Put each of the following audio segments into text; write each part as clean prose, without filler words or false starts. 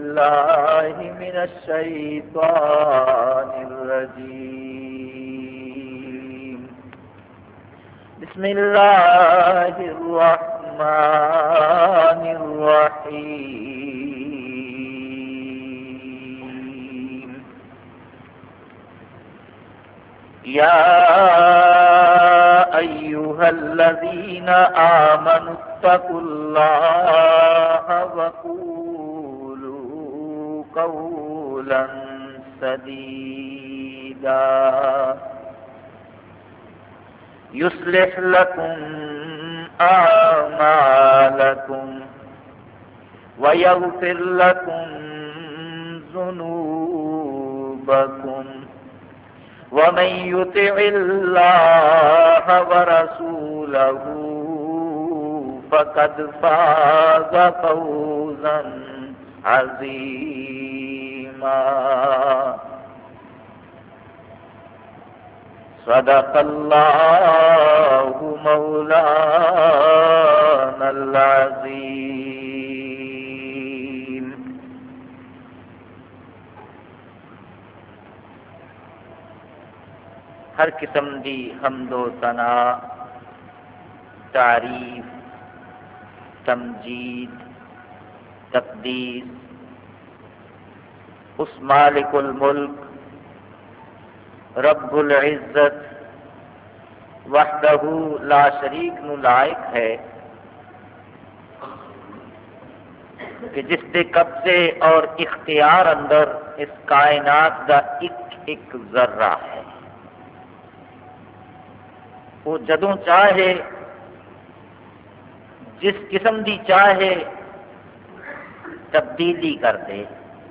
بالله من الشيطان الرجيم. بسم الله الرحمن الرحيم. يا أيها الذين آمنوا اتقوا الله وقولوا قولا سديدا يصلح لكم أعمالكم ويغفر لكم ذنوبكم ومن يطع الله ورسوله فقد فاز فوزا عظيما. صدق الله مولانا العظيم. ہر قسم دی حمد و ثنا، تعریف، تمجید، تقدیس اس مالک الملک رب العزت وحدہ لا شریک نو لائق ہے کہ جس کے قبضے اور اختیار اندر اس کائنات کا ایک ایک ذرہ ہے. وہ جدوں چاہے جس قسم دی چاہے تبدیلی کر دے.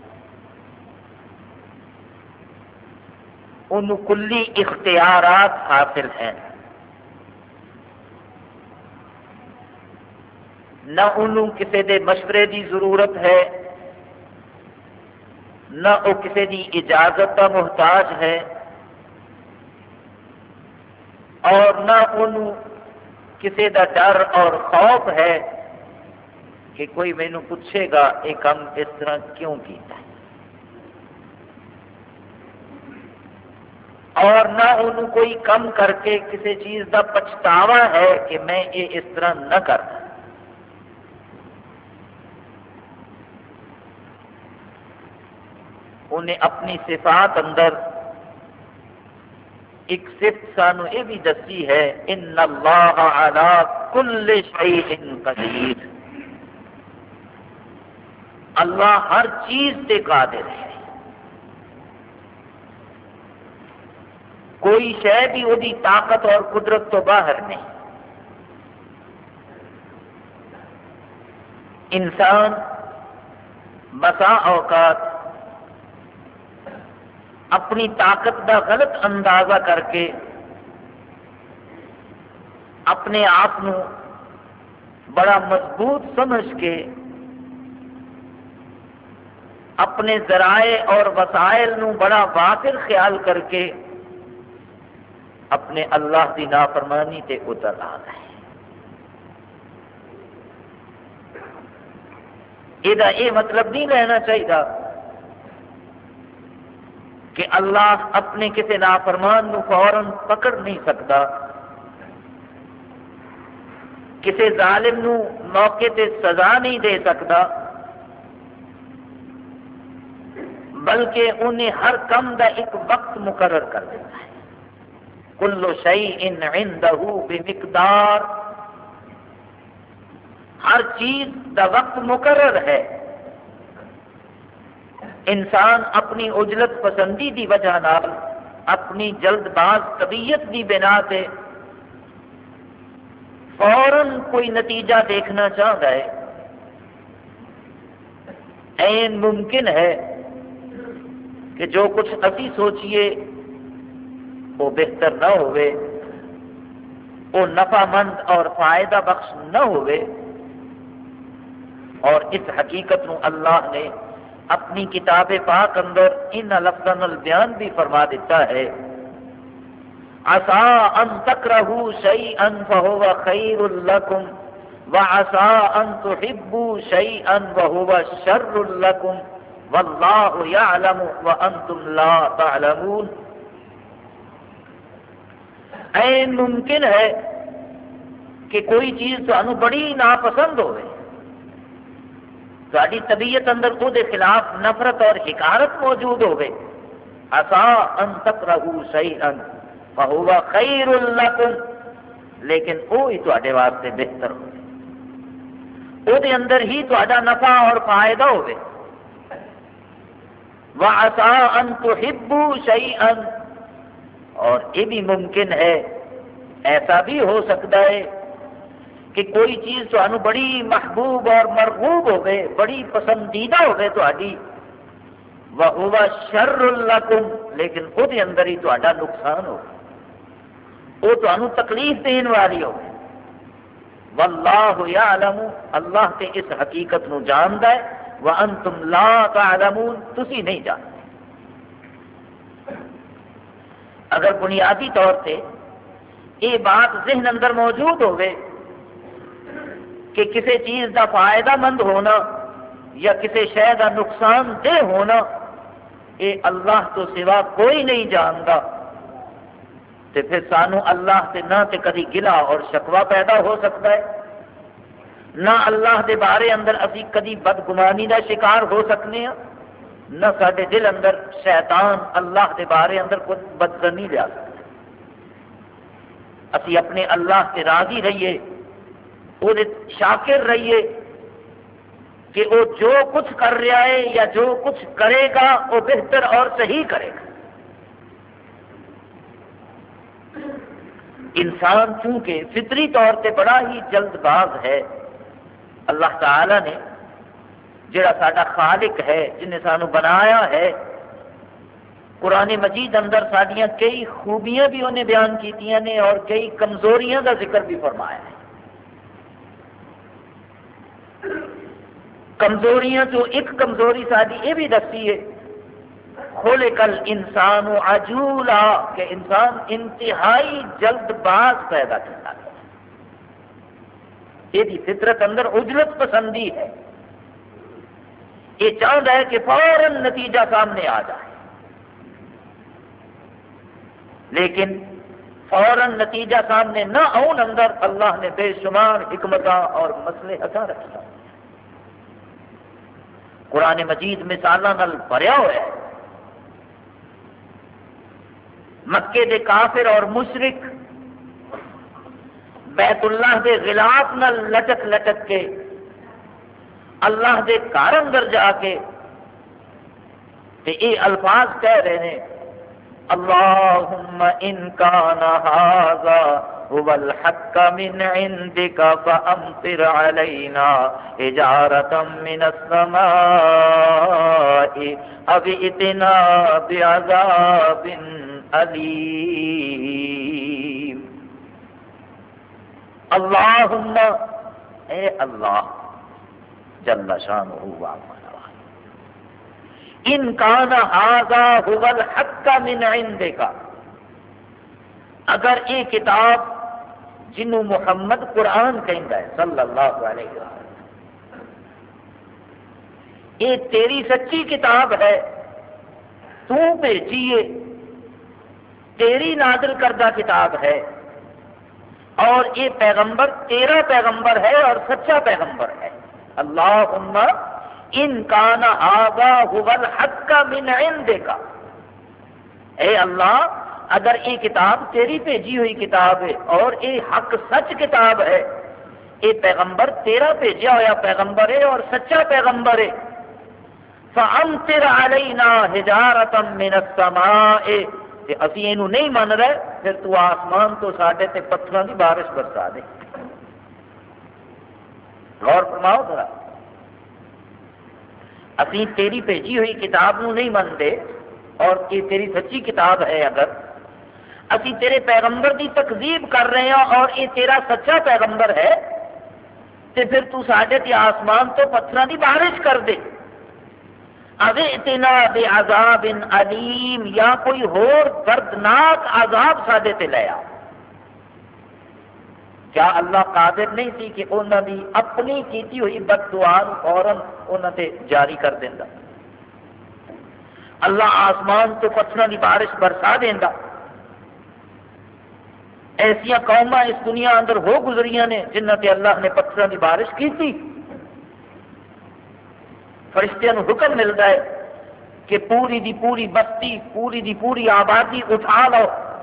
انہوں کلی اختیارات حاصل ہیں. نہ انہوں کسی دے مشورے دی ضرورت ہے، نہ وہ کسی دی اجازت کا محتاج ہے، اور نہ انہوں کسی دا ڈر اور خوف ہے کہ کوئی مینوں پوچھے گا یہ کام اس طرح کیوں کیتا ہے، اور نہ انہوں کوئی کم کر کے کسی چیز دا پچھتاوا ہے کہ میں یہ اس طرح نہ کرتا. انہیں اپنی صفات اندر ایک صفت سانو یہ بھی دسی ہے، ان اللہ علی کل شیء قدیر. اللہ ہر چیز تے قادر ہے. کوئی شے بھی وہ دی طاقت اور قدرت تو باہر نہیں. انسان بسا اوقات اپنی طاقت کا غلط اندازہ کر کے اپنے آپ کو بڑا مضبوط سمجھ کے اپنے ذرائع اور وسائل نو بڑا وافر خیال کر کے اپنے اللہ کی نافرمانی تے اتر آتا ہے. یہ مطلب نہیں لینا چاہیے کہ اللہ اپنے کسی نافرمان نو فوراً پکڑ نہیں سکتا، کسی ظالم نو موقع تے سزا نہیں دے سکتا، بلکہ انہیں ہر کم دا ایک وقت مقرر کر دیتا ہے. کل شیء عنده بمقدار. ہر چیز دا وقت مقرر ہے. انسان اپنی عجلت پسندی دی وجہ نال، اپنی جلد باز طبیعت دی بنا تے فوراً کوئی نتیجہ دیکھنا چاہتا ہے. عین ممکن ہے کہ جو کچھ اسی سوچیے وہ بہتر نہ ہوئے، وہ نفع مند اور فائدہ بخش نہ ہوئے. اور اس حقیقت نو اللہ نے اپنی کتاب پاک اندر ان لفظاں بیان بھی فرما دیتا ہے. عسى ان تكرهوا شيئا فهو خير لكم وعسى ان تحبوا شيئا وهو شر لكم واللہ یعلم وانتم لا تعلمون. این ممکن ہے کہ کوئی چیز تمہیں بڑی ناپسند ہوئے، تاری طبیعت اندر وہ دے خلاف نفرت اور حقارت موجود ہوئے. عسا ان تکرہوا شیئا فہو خیر لکم، لیکن وہی تواڈے واسطے بہتر ہوئے، وہ دے اندر ہی تہاڈا نفع اور فائدہ ہوئے. وعسا ان تحبوا شیئا، اور یہ بھی ممکن ہے، ایسا بھی ہو سکتا ہے کہ کوئی چیز تمہیں بڑی محبوب اور مرغوب ہوگے، بڑی پسندیدہ ہوگے تہاڈی، وَهُوَ شَرٌّ لَكُمْ، لیکن وہ دے اندر ہی تہاڈا نقصان ہوگا، وہ تمہیں تکلیف دین والی ہوگی. وَاللَّهُ يَعْلَمُ، اللہ تے اس حقیقت نو جاندا ہے، وَأَنْتُمْ لَا تَعْلَمُونَ، تسی نہیں جانتے. اگر بنیادی طور پہ یہ بات ذہن اندر موجود ہوئے کہ کسی چیز کا فائدہ مند ہونا یا کسی شے کا نقصان دہ ہونا یہ اللہ تو سوا کوئی نہیں جانتا، تو پھر سانو اللہ سے نہ تے کدی گلا اور شکوہ پیدا ہو سکتا ہے، نہ اللہ دے بارے اندر اسی کدی بدگمانی کا شکار ہو سکنے ہیں، نہ سارے دل اندر شیطان اللہ دے بارے اندر کچھ بدظنی لیا سکتا. اسی اپنے اللہ سے راضی رہیے، وہ شاکر رہیے کہ وہ جو کچھ کر رہا ہے یا جو کچھ کرے گا وہ بہتر اور صحیح کرے گا. انسان چونکہ فطری طور پہ بڑا ہی جلد باز ہے، اللہ تعالی نے جڑا ساڈا خالق ہے، جن نے سانو بنایا ہے، قرآن مجید اندر ساڈیاں کئی خوبیاں بھی انہیں بیان کیتیاں نے اور کئی کمزوریاں کا ذکر بھی فرمایا ہے. کمزوریاں تو ایک کمزوری ساری یہ بھی دسی ہے، خلق الانسان عجولا، کہ انسان انتہائی جلد باز پیدا کرتا ہے. یہ فطرت اندر عجلت پسندی ہے، یہ چاہتا ہے کہ فوراً نتیجہ سامنے آ جائے، لیکن فوراً نتیجہ سامنے نہ آن اندر اللہ نے بے شمار حکمتاں اور مصلحتاں رکھا. قرآن مجید مثالاں نال بھریا ہوا ہے. مکے دے کافر اور مشرک بیت اللہ دے غلاف نال لٹک لٹک کے اللہ دے گھر اندر جا کے تے یہ الفاظ کہہ رہے ہیں، اللہم ان کان ھذا هو الحق من عندك فامطر علينا حجارة من السماء او ائتنا بعذاب علیم. اللہم، اے اللہ جل شانہ وعلا، ان کان ھذا هو الحق من عندک، اگر یہ کتاب جنوں محمد قرآن کہندا ہے صلی اللہ علیہ وسلم، یہ تیری سچی کتاب ہے، تو بھیجیے، تیری نازل کردہ کتاب ہے، اور یہ پیغمبر تیرا پیغمبر ہے اور سچا پیغمبر ہے. اللہم ان کان ھذا هو الحق من عندک، اے اللہ اگر یہ کتاب تیری بھیجی ہوئی کتاب ہے اور یہ حق سچ کتاب ہے، یہ پیغمبر تیرا بھیجا ہوا پیغمبر ہے اور سچا پیغمبر ہے، فَأَمْطِرْ عَلَيْنَا حِجَارَةً مِّنَ السَّمَاءِ، کہ اسی یہ نہیں من رہے پھر تو آسمان تو ساڈے تے پتھراں دی بارش برسا دے. غور فرماؤ ذرا، اسی تیری بھیجی ہوئی کتاب نو نہیں منتے اور یہ تیری سچی کتاب ہے، اگر اسی تیرے پیغمبر دی تکذیب کر رہے ہیں اور یہ تیرا سچا پیغمبر ہے، تو پھر تو ساڈے تے آسمان تو پتھراں دی بارش کر دے. اَوِئْتِنَا بِعَذَابٍ عَلِيمٍ، یا کوئی اور دردناک عذاب ساڈے تے لے آ. کیا اللہ قادر نہیں سی کہ انہوں نے اپنی کیتی ہوئی بد دعا فوراً انہوں تے جاری کر دینا؟ اللہ آسمان تو پتھروں کی بارش برسا دینا. ایسیا قوما اس دنیا اندر ہو گزریاں نے جنہ تے اللہ نے پتھروں کی بارش کی تھی. فرشتیاں نو حکم ملتا ہے کہ پوری دی پوری بستی، پوری دی پوری آبادی اٹھا لو.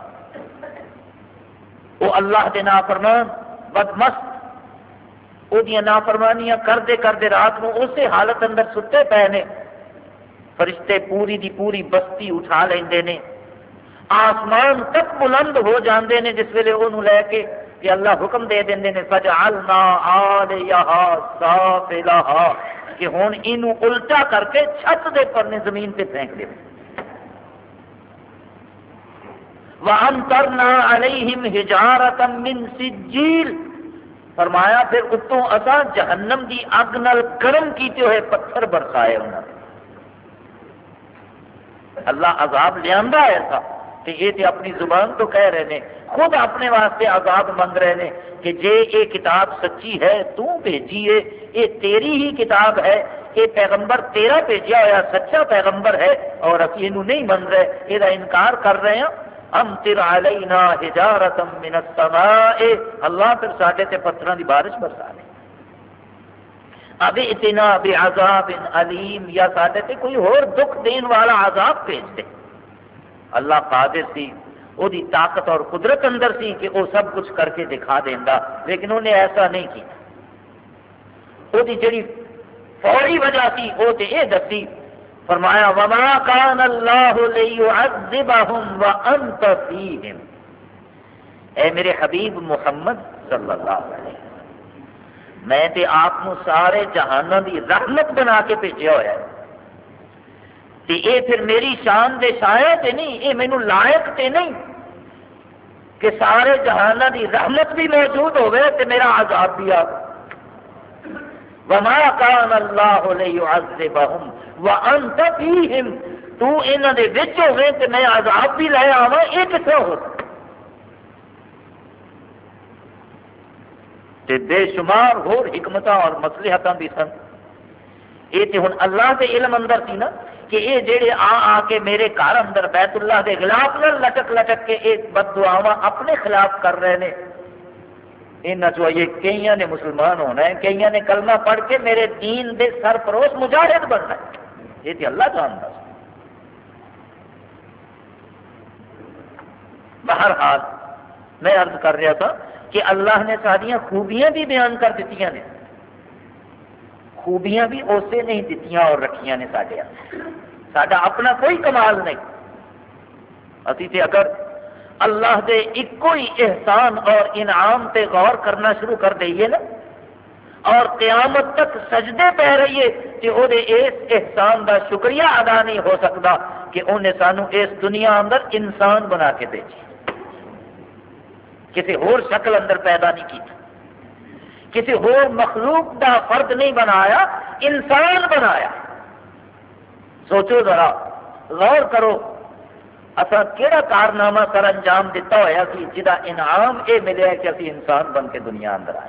وہ اللہ دے نافرمان بدمست وہ نافرمانیاں کرتے کرتے رات کو اسی حالت اندر ستے پے نے. فرشتے پوری دی پوری بستی اٹھا لیندے نے، آسمان تک بلند ہو جاندے نے جس ویلے انہوں لے کے کہ اللہ حکم دے دیندے نے فجعلنا عالیہا سافلہا کہ ہن اینو الٹا کر کے چھت دے پرنے زمین پہ پھینک دے. وَأَمْطَرْنَا عَلَيْهِمْ حِجَارَةً مِّن سِجِّيلٍ فرمایا پھر اتوں اساں جہنم دی اگ نال گرم کیتے ہوئے پتھر برسائے انہاں نے. اللہ عذاب لیاندا ہے ایسا کہ یہ تے اپنی زبان تو کہہ رہے ہیں، خود اپنے واسطے عذاب منگ رہے ہیں کہ جے یہ کتاب سچی ہے تو بھیجیے، یہ تیری ہی کتاب ہے، یہ پیغمبر تیرا بھیجا ہوا سچا پیغمبر ہے اور اسی یہ نہیں من رہے، یہ انکار کر رہے ہیں. امطر علینا حجارۃ من السماء اللہ پھر ساڈے تے پتھراں دی بارش برسا دے. اب اتنا بعذاب علیم یا ساڈے تے کوئی اور دکھ دین والا عذاب بھیج دے. اللہ قادر سی، وہ دی طاقت اور قدرت اندر سی کہ وہ سب کچھ کر کے دکھا دیندا، لیکن انہیں ایسا نہیں کیا. وہ دی جڑی فوری وجہ سی وہ تے یہ دسی فرمایا وما کان اللہ لیعذبہم وانت فیہم. اے میرے حبیب محمد صلی اللہ علیہ وسلم، میں تے آپ کو سارے جہانوں دی رحمت بنا کے بھیجا ہوا ہے. تے اے پھر میری شان دے شایا تے نہیں، اے مینوں لائق تے نہیں کہ سارے جہانوں دی رحمت بھی موجود ہوئے تے میرا عذاب بھی آ. وما کان اللہ لیعذبہم وانت فیہم، تو انہاں دے وچ ہوے تے میں عذاب بھی لے آواں، یہ کس طرح ہو سکتا؟ تے بے شمار ہور حکمتاں اور مصلحتاں بھی سن. یہ تے ہن اللہ دے علم اندر سی نا کہ یہ جڑے آ کے میرے گھر اندر بیت اللہ دے خلاف نہ لٹک لٹک کے یہ بد دعاواں اپنے خلاف کر رہے ہیں. انہاں چوں یہ کئیاں نے مسلمان ہونا ہے، کئیاں نے کلمہ پڑھ کے میرے دین دے سرپروش مجاہد بننا ہے. یہ تے اللہ جانتا ہے. بہرحال میں عرض کر رہا تھا کہ اللہ نے ساریاں خوبیاں بھی بیان کر دیتیاں نے، خوبیاں بھی اسے نہیں دیتیاں اور رکھیاں نے ساڈے اندر. ساڈا اپنا کوئی کمال نہیں. اسی تے اگر اللہ دے ایکو ہی احسان اور انعام تے غور کرنا شروع کر دئیے نا اور قیامت تک سجدے پہ رہیے کہ وہ اس احسان دا شکریہ ادا نہیں ہو سکتا کہ انہیں سانو اس دنیا اندر انسان بنا کے بھیجی، کسی اور شکل اندر پیدا نہیں کی، کسی اور مخلوق دا فرد نہیں بنایا، انسان بنایا. سوچو ذرا، غور کرو اصا کیڑا کارنامہ سر انجام دیتا ہوا سی جہاں انعام یہ ملیا کہ اسی انسان بن کے دنیا اندر آئے.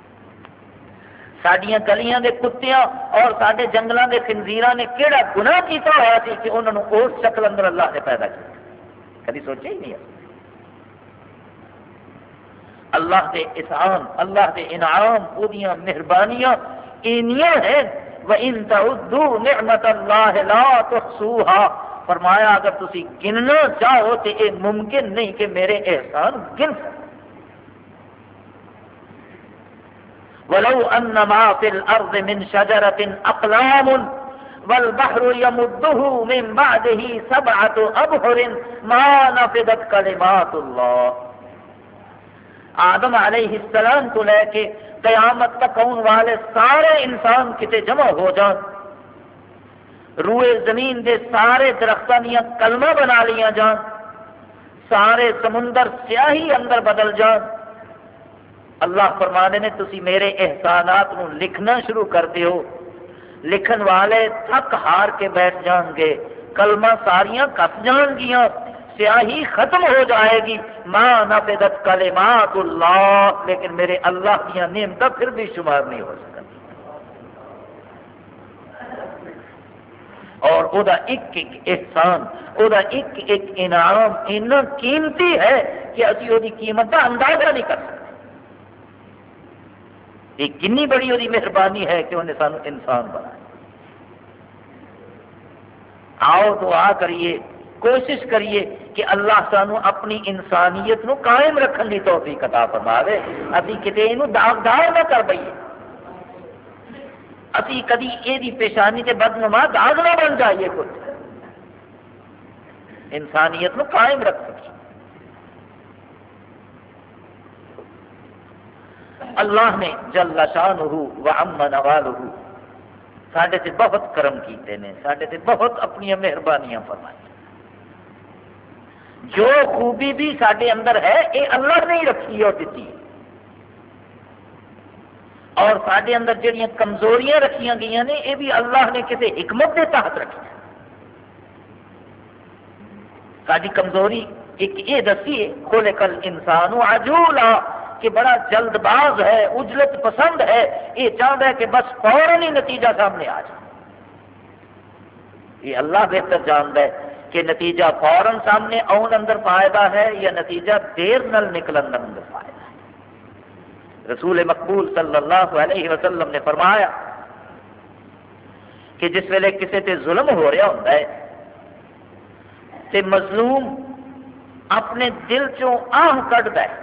ساڈیاں گلیاں دے کتیاں اور ساڈے جنگلاں دے خنزیراں نے کیڑا گناہ کیتا ہوا سی کہ انہوں نے اس شکل اندر اللہ نے پیدا کیا؟ کبھی سوچا ہی نہیں. اللہ دے احسان، اللہ دے انعام، اودیاں مہربانیاں اینیاں ہیں. وَإِن تَعُدُّوا نِعْمَةَ اللَّهِ لَا تُحْصُوهَا فرمایا اگر تسی گننا چاہو تو یہ ممکن نہیں کہ میرے احسان گن سکتے. وَلَوْ أَنَّ مَا فِي الْأَرْضِ مِنْ شَجَرَةٍ أَقْلَامٌ وَالْبَحْرُ يَمُدُّهُ مِنْ بَعْدِهِ سَبْعَةُ أَبْحُرٍ مَا نَفِدَتْ كَلِمَاتُ اللَّهِ. آدم علیہ السلام کو لے کے قیامت تک آنے والے سارے انسان کتے جمع ہو جان، روئے زمین دے سارے درختوں دیا کلمہ بنا لیا جان، سارے سمندر سیاہی اندر بدل جان. اللہ فرمانے نے تسی میرے احسانات نو لکھنا شروع کر دیو، لکھن والے تھک ہار کے بیٹھ جان گے، کلمہ ساریاں کس جان گیاں، سیاہی ختم ہو جائے گی. ما نفدت کلمات اللہ، لیکن میرے اللہ کی نعمتیں پھر بھی شمار نہیں ہو سکتی. اور او دا ایک ایک احسان، او دا ایک ایک انعام اتنا قیمتی ہے کہ اسی وہ قیمت کا اندازہ نہیں کر سکتے۔ یہ کنی بڑی وہ مہربانی ہے کہ انہیں سانو انسان بنایا۔ آؤ دعا کریے، کوشش کریے کہ اللہ سانو اپنی انسانیت نو قائم رکھنے کی توفیق عطا فرماوے، ابھی کتے یہ داغدار نہ کر بئیے، ابھی کدی یہ پیشانی کے بدنما داغ نہ بن جائیے، کچھ انسانیت نو قائم رکھ سکیے۔ اللہ نے جل شانہ و عم نوالہ ساڈے تے بہت کرم کیتے ہیں، ساڈے تے بہت اپنی مہربانیاں فرمائی۔ جو خوبی بھی ساڈے اندر ہے یہ اللہ نے ہی رکھی اور دیتی ہے، اور ساڈے اندر جڑیاں کمزوریاں رکھیاں گئی نے یہ بھی اللہ نے کسی حکمت کے تحت رکھی ہیں۔ ساری کمزوری ایک یہ دسی ہے، خلق الانسان عجولا، کہ بڑا جلد باز ہے، اجلت پسند ہے، یہ چاہتا ہے کہ بس فوراً ہی نتیجہ سامنے آ جائے۔ یہ اللہ بہتر جانتا ہے کہ نتیجہ فوراً سامنے آن اندر فائدہ ہے یا نتیجہ دیر نال نکلن اندر فائدہ ہے۔ رسول مقبول صلی اللہ علیہ وسلم نے فرمایا کہ جس ویلے کسی تے ظلم ہو رہا ہوتا ہے تے مظلوم اپنے دل چوں آہ کڈدا ہے،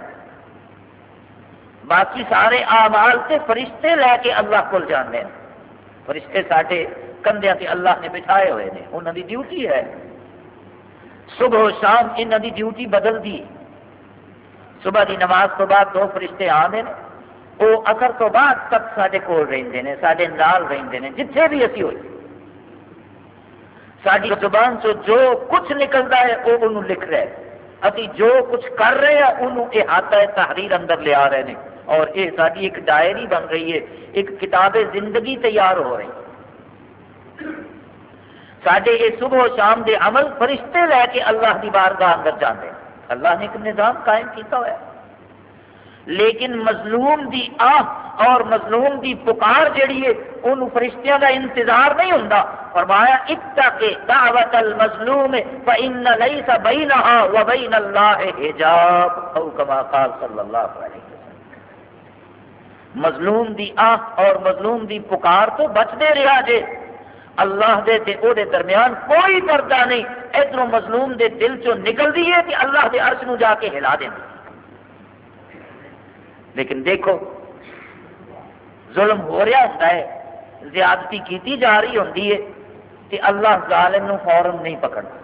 باقی سارے اعمال سے فرشتے لے کے اللہ کو جانے ہیں۔ فرشتے ساڈے کندھیاں تے اللہ نے بٹھائے ہوئے ہیں، انہاں دی ڈیوٹی ہے، صبح و شام انہاں دی ڈیوٹی بدل دی۔ صبح دی نماز تو بعد دو فرشتے آندے نے، وہ اثر تو بعد تک ساڈے کول رہندے نے، ساڈے نال رہندے نے، جتھے بھی اسی ہوئی ساری زبان سے جو کچھ نکلتا ہے وہ انہوں لکھ رہے ہیں، ابھی جو کچھ کر رہے ہیں انہوں احاطہ تحریر اندر لے آ رہے ہیں، اور یہ ساری ایک ڈائری بن رہی ہے، ایک کتاب زندگی تیار ہو رہی ہے۔ ساڈے یہ صبح و شام دے عمل فرشتے لے کے اللہ دی بارگاہ اندر جاندے ہیں۔ اللہ نے ایک نظام قائم کیتا ہوا ہے، لیکن مظلوم دی آہ اور مظلوم دی پکار جڑی ہے ان فرشتیاں کا انتظار نہیں ہوندا۔ فرمایا اتق دعوت المظلوم فإن ليس بينها وبين الله حجاب، او كما قال صلی اللہ علیہ وسلم۔ مظلوم دی آہ اور مظلوم دی پکار تو بچتے رہا جے، اللہ دے تے او دے درمیان کوئی پردہ نہیں، ادھروں مظلوم دے دل چوں نکلدی ہے کہ اللہ دے عرش نو جا کے ہلا دیندی۔ لیکن دیکھو ظلم ہو رہا ہوتا ہے، زیادتی کیتی جا رہی ہوتی ہے کہ اللہ ظالم نو فوراً نہیں پکڑتا۔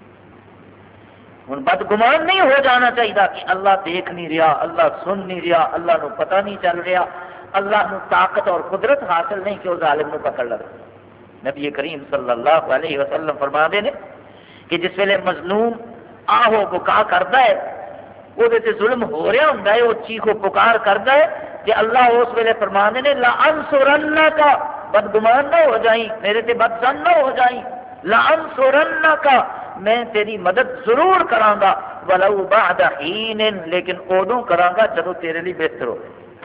ہن بدگمان نہیں ہو جانا چاہیے کہ اللہ دیکھ نہیں رہا، اللہ سن نہیں رہا، اللہ نو پتہ نہیں چل رہا، اللہ نو طاقت اور قدرت حاصل نہیں کہ وہ ظالم نو پکڑ لے۔ نبی کریم صلی اللہ علیہ وسلم فرماتے ہیں کہ جس ویلے مظلوم آہو بکا کرتا ہے، وہ ظلم ہو رہا ہوتا ہے، وہ چیخو پکار کرتا ہے کہ اللہ اس ویلے فرمانے نے لَأَنْصُرَنَّكَ، بدگمان نہ ہو جائیں، میرے تے بدزن نہ ہو جائیں، لَأَنْصُرَنَّكَ، میں تیری مدد ضرور کراں گا، وَلَوْ بَعْدَ حِينٍ، لیکن ادوں کراں گا جدوں تیرے لیے بہتر ہو۔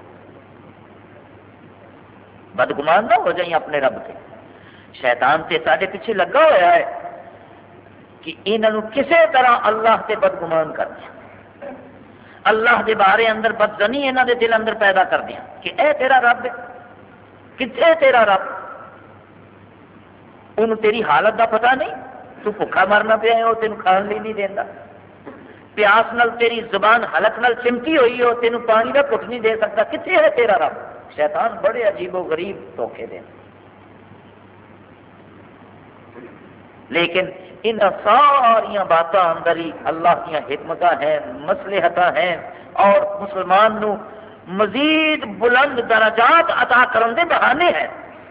بدگمان نہ ہو جائیں اپنے رب کے۔ شیطان تے ساڈے پیچھے لگا ہوا ہے کہ انہوں کسے طرح اللہ تے بدگمان کر دیا، اللہ دے بارے اندر بدزنی انہاں دے دل اندر پیدا کر دیا کہ اے تیرا رب ہے، کتنے تیرا رب، انہوں تیری حالت دا پتہ نہیں، تو بھوکا مرنا پیا ہے وہ تینوں کھان لی نہیں دینا، پیاس نال تیری زبان حلق نال چمٹی ہوئی ہو تینوں پانی کا گھٹ نہیں دے سکتا، کتنے ہے تیرا رب۔ شیطان بڑے عجیب و غریب دھوکے دے، لیکن ان ساری باتاں اندر ہی اللہ کی حکمت ہیں، مصلحت ہیں، اور مسلمان نو مزید بلند درجات عطا کرن دے بہانے ہیں۔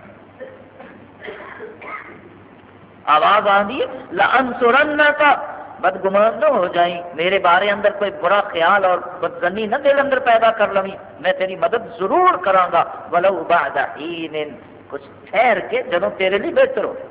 آواز آندی ہے لَأَنْصُرَنَّكَ، بدگمان نہ ہو جائیں، میرے بارے اندر کوئی برا خیال اور بدزنی نہ دل اندر پیدا کر لویں، میں تیری مدد ضرور کراں گا، وَلَوْ بَعْدَ حِينٍ، کچھ ٹھہر کے جدوں تیرے لیے بہتر ہو۔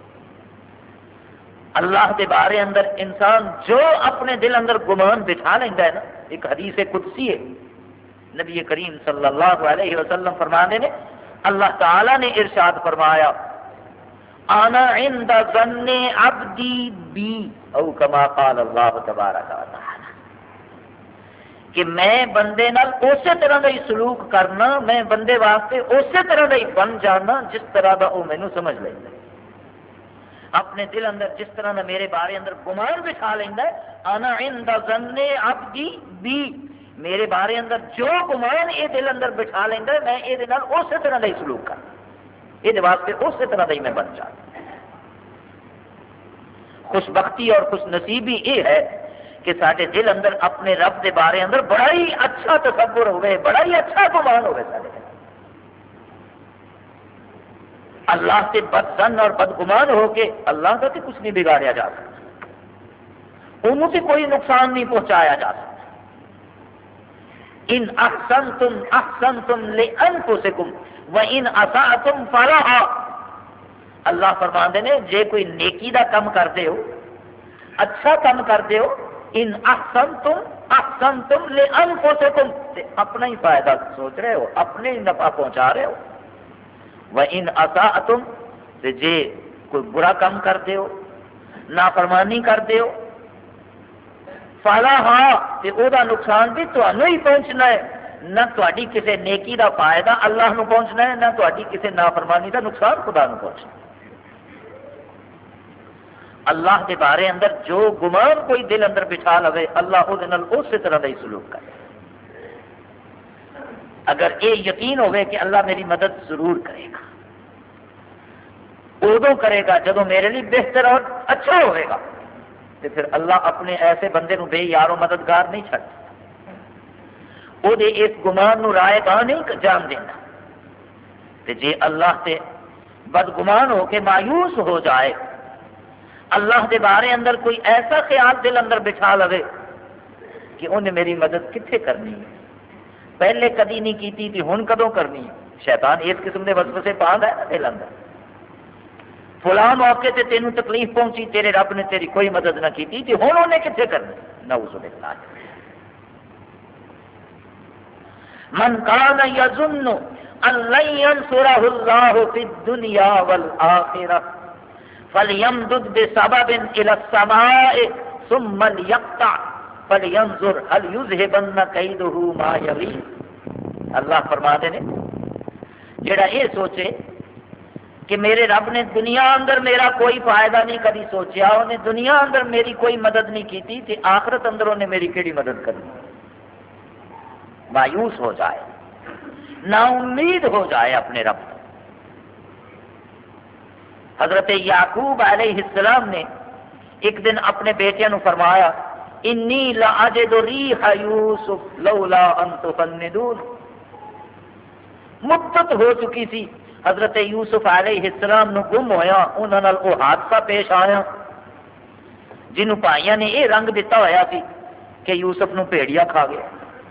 اللہ کے بارے اندر انسان جو اپنے دل اندر گمان بٹھا لینا ہے نا، ایک حدیث قدسی ہے، نبی کریم صلی اللہ علیہ وسلم فرمانے نے اللہ تعالی نے ارشاد فرمایا انا عند ظن عبدی بی او کما قال اللہ تبارک و تعالی، کہ میں بندے نال اسی طرح کا ہی سلوک کرنا، میں بندے واسطے اسی طرح کا ہی بن جانا جس طرح کا وہ مینوں سمجھ لینا، اپنے دل اندر جس طرح کا میرے بارے اندر گمان بچھا لینا ہے، انا عند ظن عبدی بی، میرے بارے اندر جو گمان یہ دل اندر بچھا لینا ہے میں یہ اسی طرح کا ہی سلوک کرنا، یہ واسطے اسی طرح کا ہی میں بن جانا۔ خوش بختی اور خوش نصیبی یہ ہے کہ سارے دل اندر اپنے رب کے بارے اندر بڑا ہی اچھا تصور ہوئے، بڑا ہی اچھا گمان ہوئے سارے دل۔ اللہ سے بدظن اور بدگمان ہو کے اللہ کا تو کچھ نہیں بگاڑیا جا سکتا، انہوں سے کوئی نقصان نہیں پہنچایا جا سکتا۔ ان احسنتم احسنتم لانفسکم وان اسأتم فلہا، اللہ فرماندے نے جے کوئی نیکی دا کم کرتے ہو، اچھا کم کرتے ہو، ان احسنتم احسنتم لانفسکم، اپنا ہی فائدہ سوچ رہے ہو، اپنے ہی نفع پہنچا رہے ہو۔ وَإِنْ أَسَأْتُمْ، جے کوئی برا کام کرتے ہو، نافرمانی کرتے ہو، فَلَهَا، تے او دا نقصان بھی تمہیں ہی پہنچنا ہے، نہ تہاڈی کسی نیکی دا فائدہ اللہ نو پہنچنا ہے، نہ تہاڈی کسی نافرمانی دا نقصان خدا نو پہنچنا ہے۔ اللہ کے بارے اندر جو گمان کوئی دل اندر بچھا لوے، اللہ وہ اسی طرح کا ہی سلوک کرے۔ اگر یہ یقین ہوئے کہ اللہ میری مدد ضرور کرے گا، ادو کرے گا جب میرے لیے بہتر اور اچھا ہوئے گا، تو پھر اللہ اپنے ایسے بندے نو بے یار و مددگار نہیں چھڑتا، وہ اس گمان نو رائے گاہ نہیں جان دینا۔ تو جے اللہ سے بدگمان ہو کے مایوس ہو جائے، اللہ کے بارے اندر کوئی ایسا خیال دل اندر بچھا لوے کہ انہیں میری مدد کتنے کرنی ہے، پہلے کدی نہیں کی تھی ہن کدوں کرنی ہے۔ شیطان اس قسم کے وسوسے پاندا ہے نا دل اندر، فلاں موقع تے تینوں تکلیف پہنچی، تیرے رب نے تیری کوئی مدد نہ کی تھی، ہن انہیں کتنے کرنی، نعوذ باللہ۔ من کان یظن ان لن ینصرہ اللہ فی الدنیا والآخرہ فَلْيَمْدُدْ بِسَبَبٍ إِلَى السَّمَاءِ ثُمَّ لْيَقْطَعْ فَلْيَنْظُرْ هَلْ يُذْهِبَنَّ كَيْدُهُ مَا يَغِيظُ۔ اللہ فرماتے ہیں جڑا یہ سوچے کہ میرے رب نے دنیا اندر میرا کوئی فائدہ نہیں کبھی سوچیا، انہیں دنیا اندر میری کوئی مدد نہیں کی تھی، تے آخرت اندر انہیں میری کیڑی مدد کرنی، مایوس ہو جائے، نا امید ہو جائے اپنے رب کو۔ حضرت یعقوب علیہ السلام نے ایک دن اپنے بیٹیاں نو فرمایا، انی لاجد ریح یوسف لولا ان تفندون۔ مدت ہو چکی سی حضرت یوسف علیہ السلام نو گم ہویا، انہاں نال وہ حادثہ پیش آیا جنہوں بھائیاں نے یہ رنگ دیتا ہوا سی کہ یوسف نو بھیڑیا کھا گیا،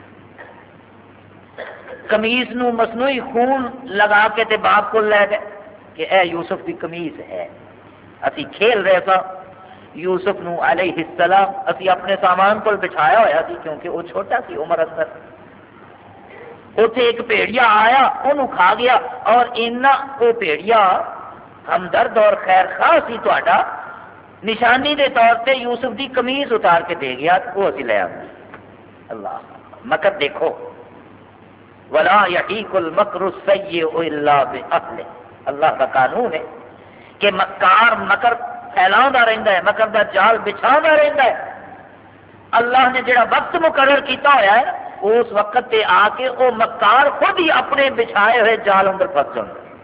قمیص نو مصنوعی خون لگا کے تے باپ کو لے گئے کہ اے یوسف کی قمیص ہے، اسی کھیل رہے سا یوسف نو علیہ السلام، اسی اپنے سامان کو بچھایا ہوا سی کیونکہ وہ چھوٹا سی عمر اندر، اتنے ایک بھیڑیا آیا انہوں کھا گیا، اور اینا وہ بھیڑیا ہمدرد اور خیر خواہ سی تہاڈا، نشانی دے طور پہ یوسف دی قمیص اتار کے دے گیا، وہ اسی لے آئے۔ اللہ مکر دیکھو، ولا یحیق المکر السیئ الا باہلہ، اللہ کا قانون ہے کہ مکار مکر پھیلاؤندا رہندا ہے، مکر دا جال بچھاؤندا رہندا ہے۔ اللہ نے جڑا وقت مقرر کیتا ہوا ہے اس وقت تے آ کے وہ مکار خود ہی اپنے بچھائے ہوئے جال اندر پھنس جاتا ہے۔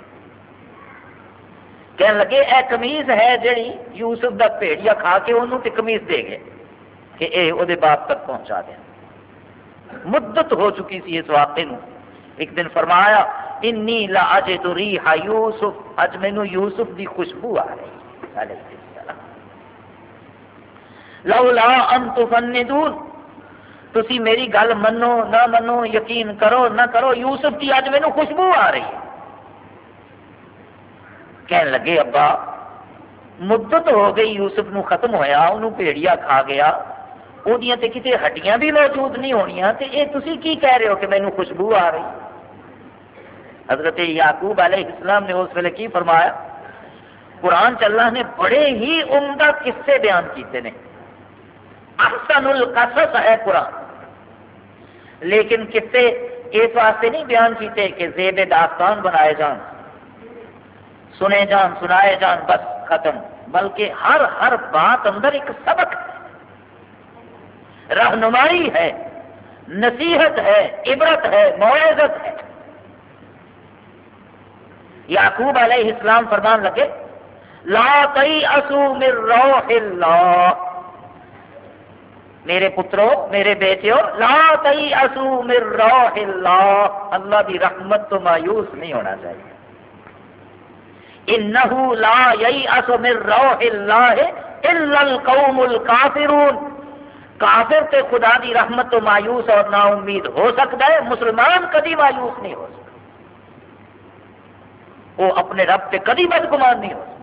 کہنے لگے اے قمیض ہے جڑی یوسف دا بھیڑیا کھا کے انہوں تے قمیض دے گئے کہ اے او دے باپ تک پہنچا دیا۔ مدت ہو چکی سی اس واقعے نو، ایک دن فرمایا انی لاجد ریح یوسف، اج مینوں یوسف دی خوشبو آ رہی علیہ السلام، لولا ان تفندون، تسی میری گل منو نہ منو، یقین کرو نہ کرو، یوسف کی اج مینوں خوشبو آ رہی ہے۔ کہنے لگے ابا مدت ہو گئی یوسف نو ختم ہویا، انہوں بھیڑیا کھا گیا، اودیاں تے کتے ہڈیاں بھی موجود نہیں ہونیاں، تے اے تسی کی کہہ رہے ہو کہ مینوں خوشبو آ رہی ہے؟ حضرت یعقوب علیہ السلام نے اس ویلے کی فرمایا، قرآن چ اللہ نے بڑے ہی عمدہ قصے بیان کیتے ہیں، احسن القصص ہے قرآن، لیکن قصے اس واسطے نہیں بیان کیتے کہ زیب داستان بنائے جان، سنے جان، سنائے جان، بس ختم، بلکہ ہر بات اندر ایک سبق ہے، رہنمائی ہے، نصیحت ہے، عبرت ہے، موعظت ہے۔ یعقوب علیہ السلام فرمان لگے لا تیأسوا من روح اللہ، میرے پترو، میرے بیٹیو، لا تیأسوا من روح اللہ، اللہ کی رحمت تو مایوس نہیں ہونا چاہیے۔ انہ لا ییأس من روح اللہ الا القوم الکافرون، کافر تے خدا دی رحمت تو مایوس اور نا امید ہو سکتا ہے، مسلمان کبھی مایوس نہیں ہو سکتا، وہ اپنے رب پہ کبھی بدگمان نہیں ہو سکتا۔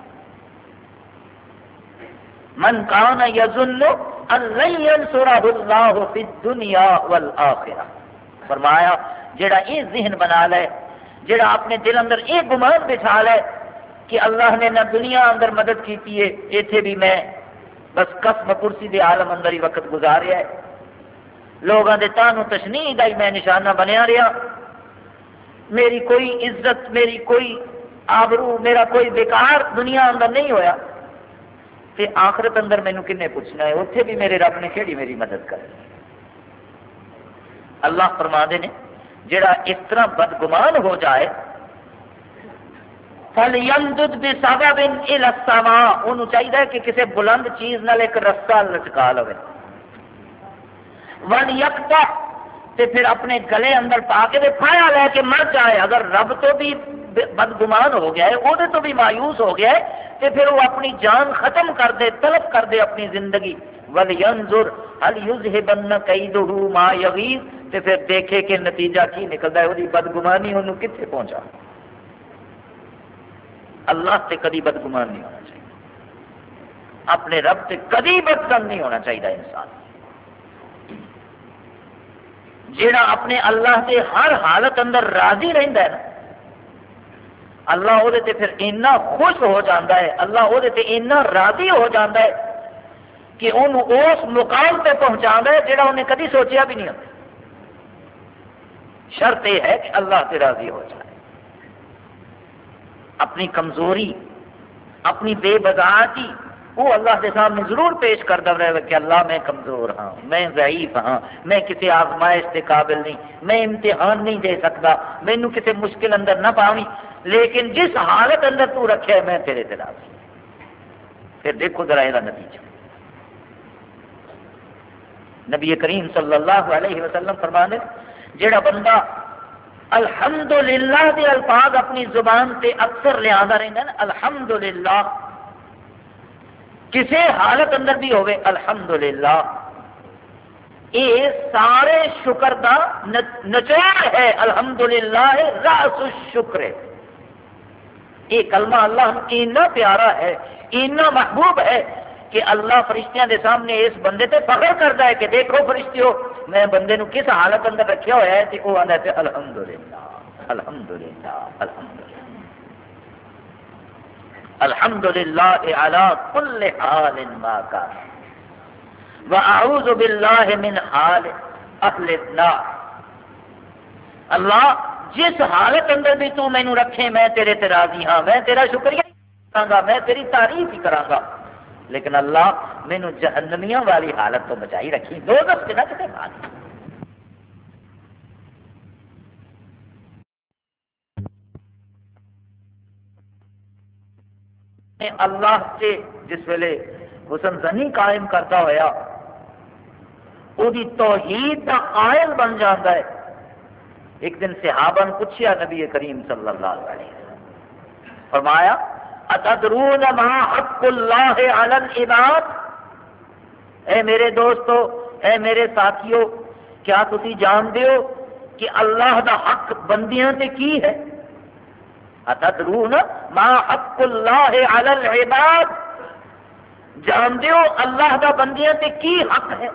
من کان یظن ان لن ینصرہ اللہ فی الدنیا والآخرہ، فرمایا جڑا یہ ذہن بنا لے، جڑا اپنے دل اندر یہ گمان بٹھا لے کہ اللہ نے نہ دنیا اندر مدد کیتی ہے، ایتھے بھی میں بس قسم کرسی دے عالم اندر ہی وقت گزاریا ہے، لوگاں دے تانو تشنیع دا ہی میں نشانہ بنیا رہا، میری کوئی عزت، میری کوئی آبرو، میرا کوئی بیکار دنیا اندر نہیں ہویا، تے آخرت اندر مینوں کنے پوچھنا ہے، اتنے بھی میرے رب نے کیڑی میری مدد کر۔ اللہ فرماندے نے جڑا اس طرح بدگمان ہو جائے فَلْيَمْدُدْ بِسَبَبٍ إِلَى السَّمَاءِ، انہوں چاہیے کہ کسی بلند چیز نال ایک رسہ لچکا لوے، وَلْيَقْطَعْ، تے پھر اپنے گلے اندر پا کے پھایا لے کے مر جائے، اگر رب تو بھی بدگمان ہو گیا ہے، وہ تو بھی مایوس ہو گیا ہے، تے پھر وہ اپنی جان ختم کر دے، طلب کر دے اپنی زندگی، وَلْيَنْظُرْ هَلْ يُذْهِبَنَّ كَيْدُهُ مَا يَغِيظُ، تے پھر دیکھے کہ نتیجہ کی نکلتا ہے، وہ بدگمانی انہوں کتنے پہنچا۔ اللہ سے کدی بدگمان نہیں ہونا چاہیے، اپنے رب سے کدی بدگمان نہیں ہونا چاہیے انسان، جیڑا اپنے اللہ سے ہر حالت اندر راضی رہندا ہے نا، اللہ وہ پھر اتنا خوش ہو جاتا ہے، اللہ وہ اتنا راضی ہو جاتا ہے کہ انہوں اس مقام پہ پہنچا ہے جڑا انہیں کدی سوچیا بھی نہیں ہوتا۔ شرط یہ ہے کہ اللہ سے راضی ہو جائے، اپنی کمزوری، اپنی بے بضاعتی وہ اللہ کے سامنے ضرور پیش کرتا رہے کہ اللہ میں کمزور ہاں، میں ضعیف ہاں، میں کسی آزمائش کے قابل نہیں، میں امتحان نہیں دے سکتا، مینوں کسی مشکل اندر نہ پاویں، لیکن جس حالت اندر تو رکھے ہے میں تیرے تے راضی۔ پھر دیکھو ذرا یہ نتیجہ، نبی کریم صلی اللہ علیہ وسلم فرمانے جڑا بندہ الحمدللہ دے الفاظ اپنی زبان سے اکثر لیا رہتا ہے، الحمدللہ کسی حالت اندر بھی ہوئے الحمدللہ، یہ سارے شکر دا نچوڑ ہے، الحمدللہ رأس الشکر، یہ کلمہ اللہ اتنا پیارا ہے، اتنا محبوب ہے کہ اللہ فرشتیاں دے سامنے اس بندے تے فخر کرتا ہے کہ دیکھو فرشتیو میں بندے نو کس حالت اندر رکھیا ہوا ہے، تے وہ آندا ہے الحمدللہ الحمدللہ الحمدللہ الحمدللہ علی کل حال ما کان واعوذ باللہ من حال اہل النار، اللہ جس حالت اندر بھی تو مینوں رکھے میں تیرے تے راضی ہاں، میں تیرا شکریہ کراں گا، میں تیری تعریف ہی کراں گا، لیکن اللہ مینوں جہنمیاں والی حالت تو بچائی رکھی، دوزخ سے نہ کتے بات۔ اللہ سے جس ویلے حسن زنی قائم کرتا ہوا وہ توحید کا قائل بن جاتا ہے۔ ایک دن صحابہ نے پوچھا نبی کریم صلی اللہ علیہ وسلم، فرمایا اتدرون ما حق اللہ علی العباد، اے میرے دوستو، اے میرے ساتھیو، کیا تسی جانتے ہو کہ اللہ دا حق بندیاں تے کی ہے؟ اتدرون ما حق اللہ علی العباد، جانتے ہو اللہ دا بندیاں تے کی حق ہے؟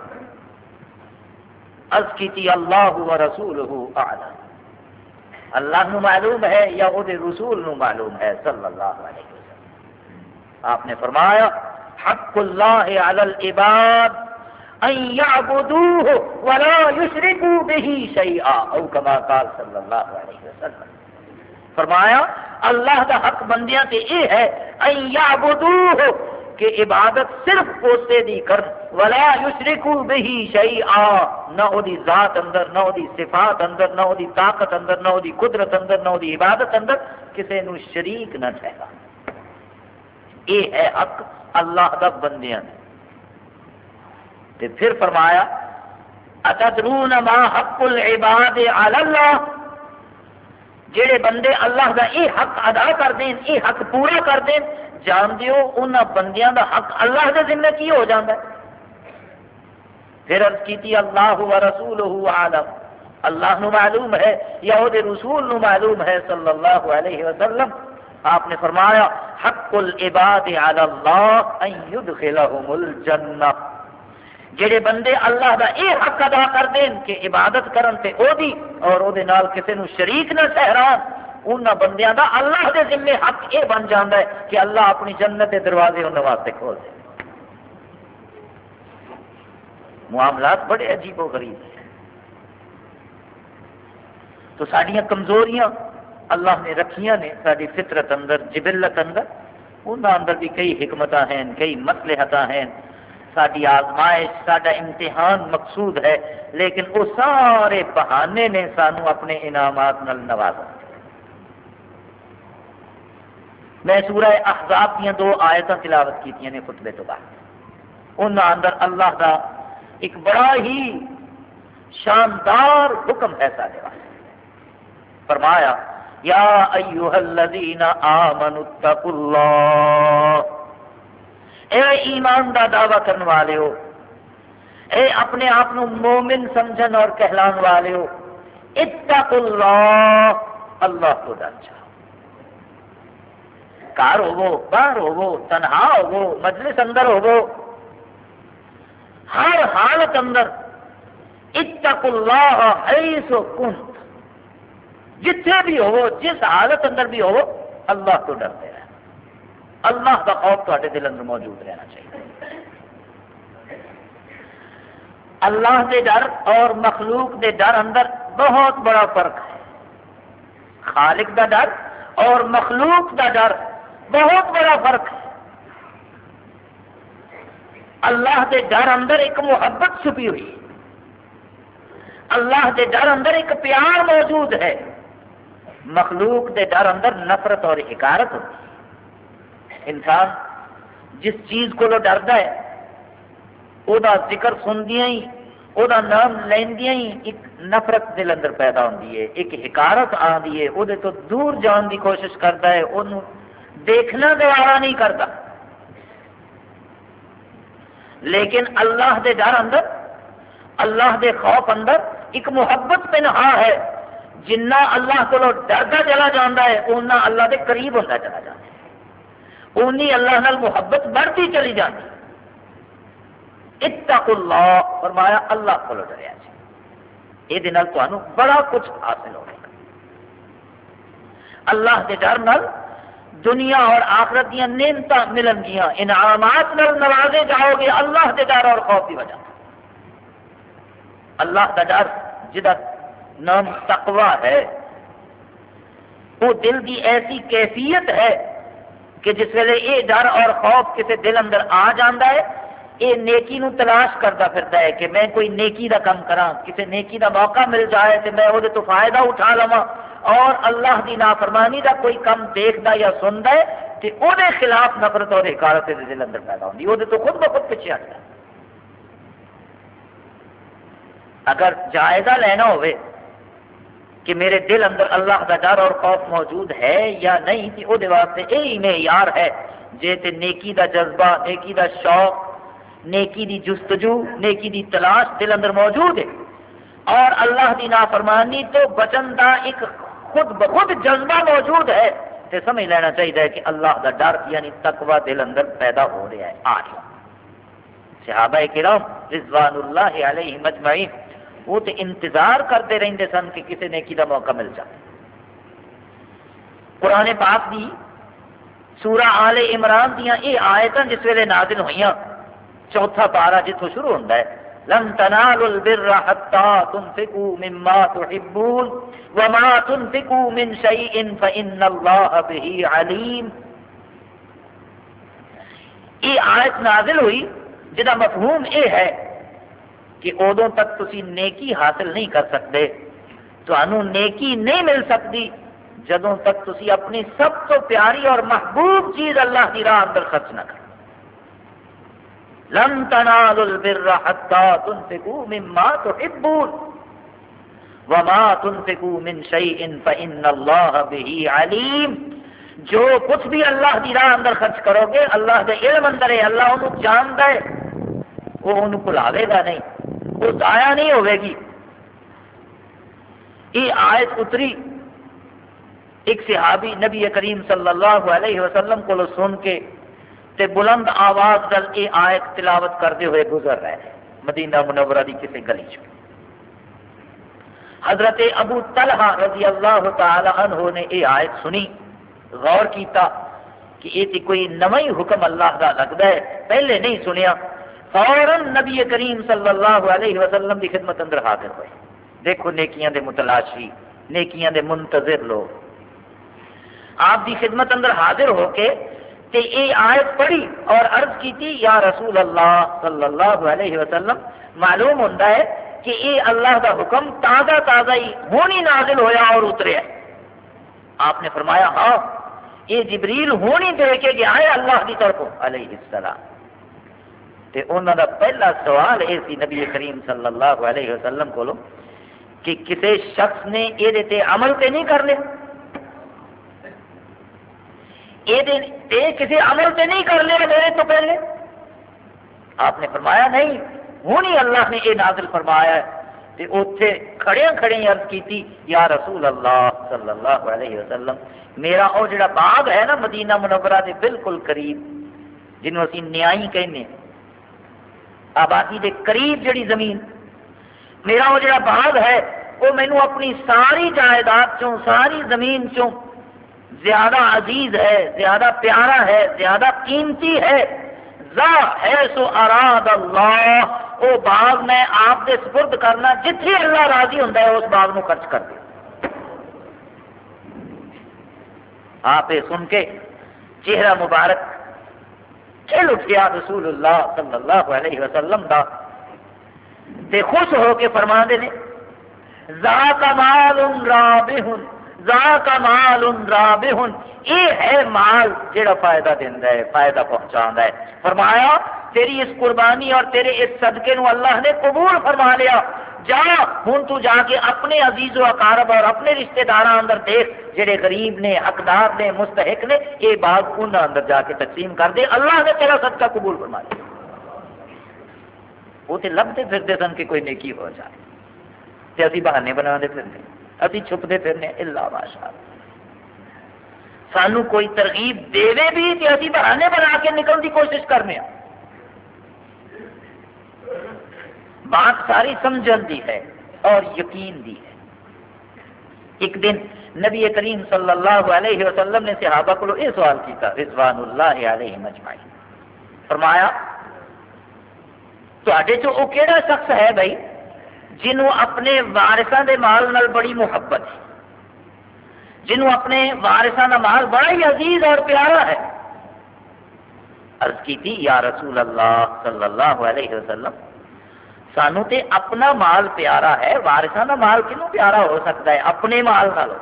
عرض کیتی اللہ و رسولہ اعلم، اللہ نو معلوم ہے یا وہ رسول نو معلوم ہے صلی اللہ علیہ وسلم۔ آپ نے فرمایا حق اللہ علی العباد ان یعبدوہ ولا یشرکوا بہ شیئا او کما قال صلی اللہ علیہ وسلم. فرمایا اللہ دا حق بندیاں تے یہ ہے ان یعبدوہ کہ عبادت صرف اسے دی کرن ولا یشرکوا بہ شیئا نہ او دی ذات اندر نہ او دی صفات اندر نہ او دی طاقت اندر نہ او دی قدرت اندر نہ او دی عبادت اندر کسے نو شریک نہ ٹھہرا. یہ ہے حق اللہ دا بندیاں نے. تے پھر فرمایا اتدرون ما حق العباد علی اللہ جڑے بندے اللہ دا یہ حق ادا کر دیں یہ حق پورا کر دیں جان دیو انہاں بندیاں دا حق اللہ دے ذمہ کی ہو جاندا ہے. پھر عرض کیتی اللہ و رسولہ عالم اللہ نو معلوم ہے یا وہ رسول نو معلوم ہے صلی اللہ علیہ وسلم. آپ نے فرمایا حق العباد علی اللہ ان یدخلہم الجنہ جڑے بندے اللہ دا اے حق ادا کر دیں کہ عبادت کرن تے او دی اور او دے نال کسے نو شریک نہ ٹھہران انہاں بندیاں دا اللہ دے ذمے حق اے بن جاندا ہے کہ اللہ اپنی جنت دے دروازے انہاں واسطے کھول دے. معاملات بڑے عجیب و غریب ہیں. تو ساڈیاں کمزوریاں اللہ نے رکھیاں نے ساری فطرت اندر جبلت اندر انہاں اندر بھی کئی حکمتاں ہیں کئی مصلحتاں ہیں. ساری آزمائش ساڈا امتحان مقصود ہے لیکن وہ سارے بہانے نے سانو اپنے انعامات نال نوازا. میں سورہ احزاب دیا 2 آیتاں تلاوت کیتیاں نے خطبے تو بعد. انہاں اندر اللہ دا ایک بڑا ہی شاندار حکم ہے سارے واسطے. فرمایا یا ایھا الذین آمنوا اتقوا اللہ اے ایمان دا دعویٰ کرنے والے ہو اے اپنے آپ نو مومن سمجھن اور کہلان والے ہو اتقوا اللہ اللہ کو ڈر جاؤ. گھر ہوو باہر ہوو تنہا ہوو مجلس اندر ہوو ہر حالت اندر اتقوا اللہ حیث کنت جتھے بھی ہو جس حالت اندر بھی ہو اللہ کو ڈرتے رہنا. اللہ کا خوف تہاڈے دل اندر موجود رہنا چاہیے. اللہ دے ڈر اور مخلوق دے ڈر اندر بہت بڑا فرق ہے. خالق دا ڈر اور مخلوق دا ڈر بہت بڑا فرق ہے. اللہ دے ڈر اندر ایک محبت چھپی ہوئی اللہ دے ڈر اندر ایک پیار موجود ہے. مخلوق دے ڈر اندر نفرت اور حقارت ہوتی ہے. انسان جس چیز کو ڈردا ہے وہ ذکر سندیاں ہی وہ نام لیندیاں ہی ایک نفرت دل اندر پیدا ہوتی ہے ایک حقارت آتی ہے وہ تو دور جان کی کوشش کرتا ہے انہوں دیکھنا گوارا نہیں کرتا. لیکن اللہ دے ڈر اندر اللہ دے خوف اندر ایک محبت پنہا ہے. جنہ اللہ کو ڈردا چلا جاتا ہے اُنہ اللہ دے قریب ہوتا چلا جاتا ہے اونی اللہ نال محبت بڑھتی چلی جاتی. اتقوا اللہ فرمایا اللہ کو ڈریا جائے یہ نال تانوں بڑا کچھ حاصل ہوگا. اللہ دے ڈر نال دنیا اور آخرت دیا نعمتاں ملن گیاں انعامات نال نوازے جاؤ گے اللہ دے ڈر اور خوف کی وجہ. اللہ دا ڈر جدا نام تقوی ہے وہ دل کی ایسی کیفیت ہے کہ جس ویلے یہ ڈر اور خوف کسی دل اندر آ جاتا ہے یہ نیکی نو تلاش کرتا پھرتا ہے کہ میں کوئی نیکی دا کام کراں کسی نیکی دا موقع مل جائے تو میں وہ تو فائدہ اٹھا لواں اور اللہ دی نافرمانی دا کوئی کام دیکھتا یا سنتا ہے تو وہ خلاف نفرت اور حقارت دل اندر پیدا ہوتی وہ تو خود بخود پیچھے ہٹتا. اگر جائزہ لینا ہوئے کہ میرے دل اندر اللہ کا ڈر اور خوف موجود ہے یا نہیں تو وہ واسطے یہی معیار ہے جے تے نیکی دا جذبہ نیکی دا شوق نیکی دی جستجو نیکی دی تلاش دل اندر موجود ہے اور اللہ دی نافرمانی تو بچن دا ایک خود بخود جذبہ موجود ہے تو سمجھ لینا چاہیے کہ اللہ دا ڈر یعنی تقوی دل اندر پیدا ہو رہا ہے آ رہا. صحابہ کرام رضوان اللہ علیہم اجمعین وہ تو انتظار کرتے رہتے سن کہ کسی نیکی کا موقع مل جائے. قرآن پاک دی سورہ آل عمران دیاں یہ آیتاں جس ویلے نازل ہوئیاں، چوتھا پارا جتوں شروع ہوتا ہے، لن تنالوا البر حتى تنفقوا مما تحبون وما تنفقوا من شيء فإن الله به عليم. یہ آیت نازل ہوئی جدا مفہوم یہ ہے کہ ادوں تک تسی نیکی حاصل نہیں کر سکتے، تانوں نیکی نہیں مل سکتی جدوں تک تسی اپنی سب تو پیاری اور محبوب چیز اللہ کی راہ اندر خرچ نہ کرو. لن تنالوا البر حتى تنفقوا مما تحبون وما تنفقوا من شيء فإن الله به عليم. جو کچھ بھی اللہ کی راہ اندر خرچ کرو گے اللہ دے علم اندر ہے، اللہ انہوں جانتا ہے، وہ انہوں بھلاوے گا نہیں، وہ ضائع نہیں ہوئے گی. یہ آیت اتری، ایک صحابی نبی کریم صلی اللہ علیہ وسلم کو سن کے تے بلند آواز نال یہ آیت تلاوت کرتے ہوئے گزر رہے ہیں مدینہ منورہ کی کسی گلی چ. حضرت ابو طلحہ رضی اللہ تعالی عنہ نے یہ آیت سنی، غور کیتا کہ یہ کوئی نواں ہی حکم اللہ کا لگتا ہے، پہلے نہیں سنیا. فوراً نبی کریم صلی اللہ علیہ وسلم کی خدمت اندر حاضر ہوئے. دیکھو نیکیاں دے متلاشی، نیکیاں دے منتظر لوگ آپ دی خدمت اندر حاضر ہو کے تے یہ آیت پڑھی اور عرض کیتی یا رسول اللہ صلی اللہ علیہ وسلم، معلوم ہوتا ہے کہ یہ اللہ کا حکم تازہ تازہ ہی ہونی نازل ہویا اور اتریا. آپ نے فرمایا ہاں یہ جبریل ہونی دے کے گیا ہے اللہ کی طرف علیہ السلام. تے انہوں کا پہلا سوال یہ سی نبی کریم صلی اللہ علیہ وسلم کو کہ کسی شخص نے یہ عمل تے نہیں کر لیا، یہ کسی عمل سے نہیں کر لیا میرے تو پہلے؟ آپ نے فرمایا نہیں، ہوں ہی اللہ نے یہ نازل فرمایا ہے. تے اوتھے کھڑے کھڑے عرض کیتی یا رسول اللہ صلی اللہ علیہ وسلم، میرا وہ جڑا باغ ہے نا مدینہ منورہ دے بالکل قریب، جنہوں اسی نیائی کہنے، آبادی دے قریب جڑی زمین، میرا وہ جڑا باغ ہے وہ مینوں اپنی ساری جائیداد چوں، ساری زمین چوں زیادہ عزیز ہے، زیادہ پیارا ہے، زیادہ قیمتی ہے. ذا ہے سو اراد اللہ، وہ باغ میں آپ دے سپرد کرنا جتھے اللہ راضی ہوتا ہے اس باغ نو خرچ کر دے. آپ سن کے چہرہ مبارک کھل اٹھیا رسول اللہ صلی اللہ علیہ وسلم دا تے خوش ہو کے فرما دے نے ذاک مال رابح، ذاک مال رابح، یہ ہے مال جڑا فائدہ دیندا ہے، فائدہ پہنچاندا ہے. فرمایا تیری اس قربانی اور تیرے اس صدقے نو اللہ نے قبول فرما لیا. جا ہن تو جا کے اپنے عزیز و اقارب اور اپنے رشتہ داراں اندر دیکھ جڑے غریب نے، حقدار نے، مستحق نے، یہ باغ انہاں اندر جا کے تقسیم کر دے، اللہ نے تیرا صدقہ قبول فرما لیا. وہ تے لبتے پھرتے سن کہ کوئی نیکی ہو جائے تے اسی بہانے بناتے پھرنے، ابھی چھپتے پھرنے. اللہ ماشاء اللہ سانو کوئی ترغیب دے بھی تے اسی بہانے بنا کے نکلنے کی کوشش کرنے. بات ساری سمجھن دی ہے اور یقین دی ہے. ایک دن نبی کریم صلی اللہ علیہ وسلم نے صحابہ کو یہ سوال کیا رضوان اللہ علیہ اجمعین، فرمایا تواڈے چوں او کیڑا شخص ہے بھائی جنہوں اپنے وارثاں دے مال نال بڑی محبت ہے، جنہوں اپنے وارثاں دا مال بڑا ہی عزیز اور پیارا ہے؟ عرض کی تھی یا رسول اللہ صلی اللہ علیہ وسلم سانو تے اپنا مال پیارا ہے، وارثاں دا مال کنوں پیارا ہو سکتا ہے اپنے مال نالوں؟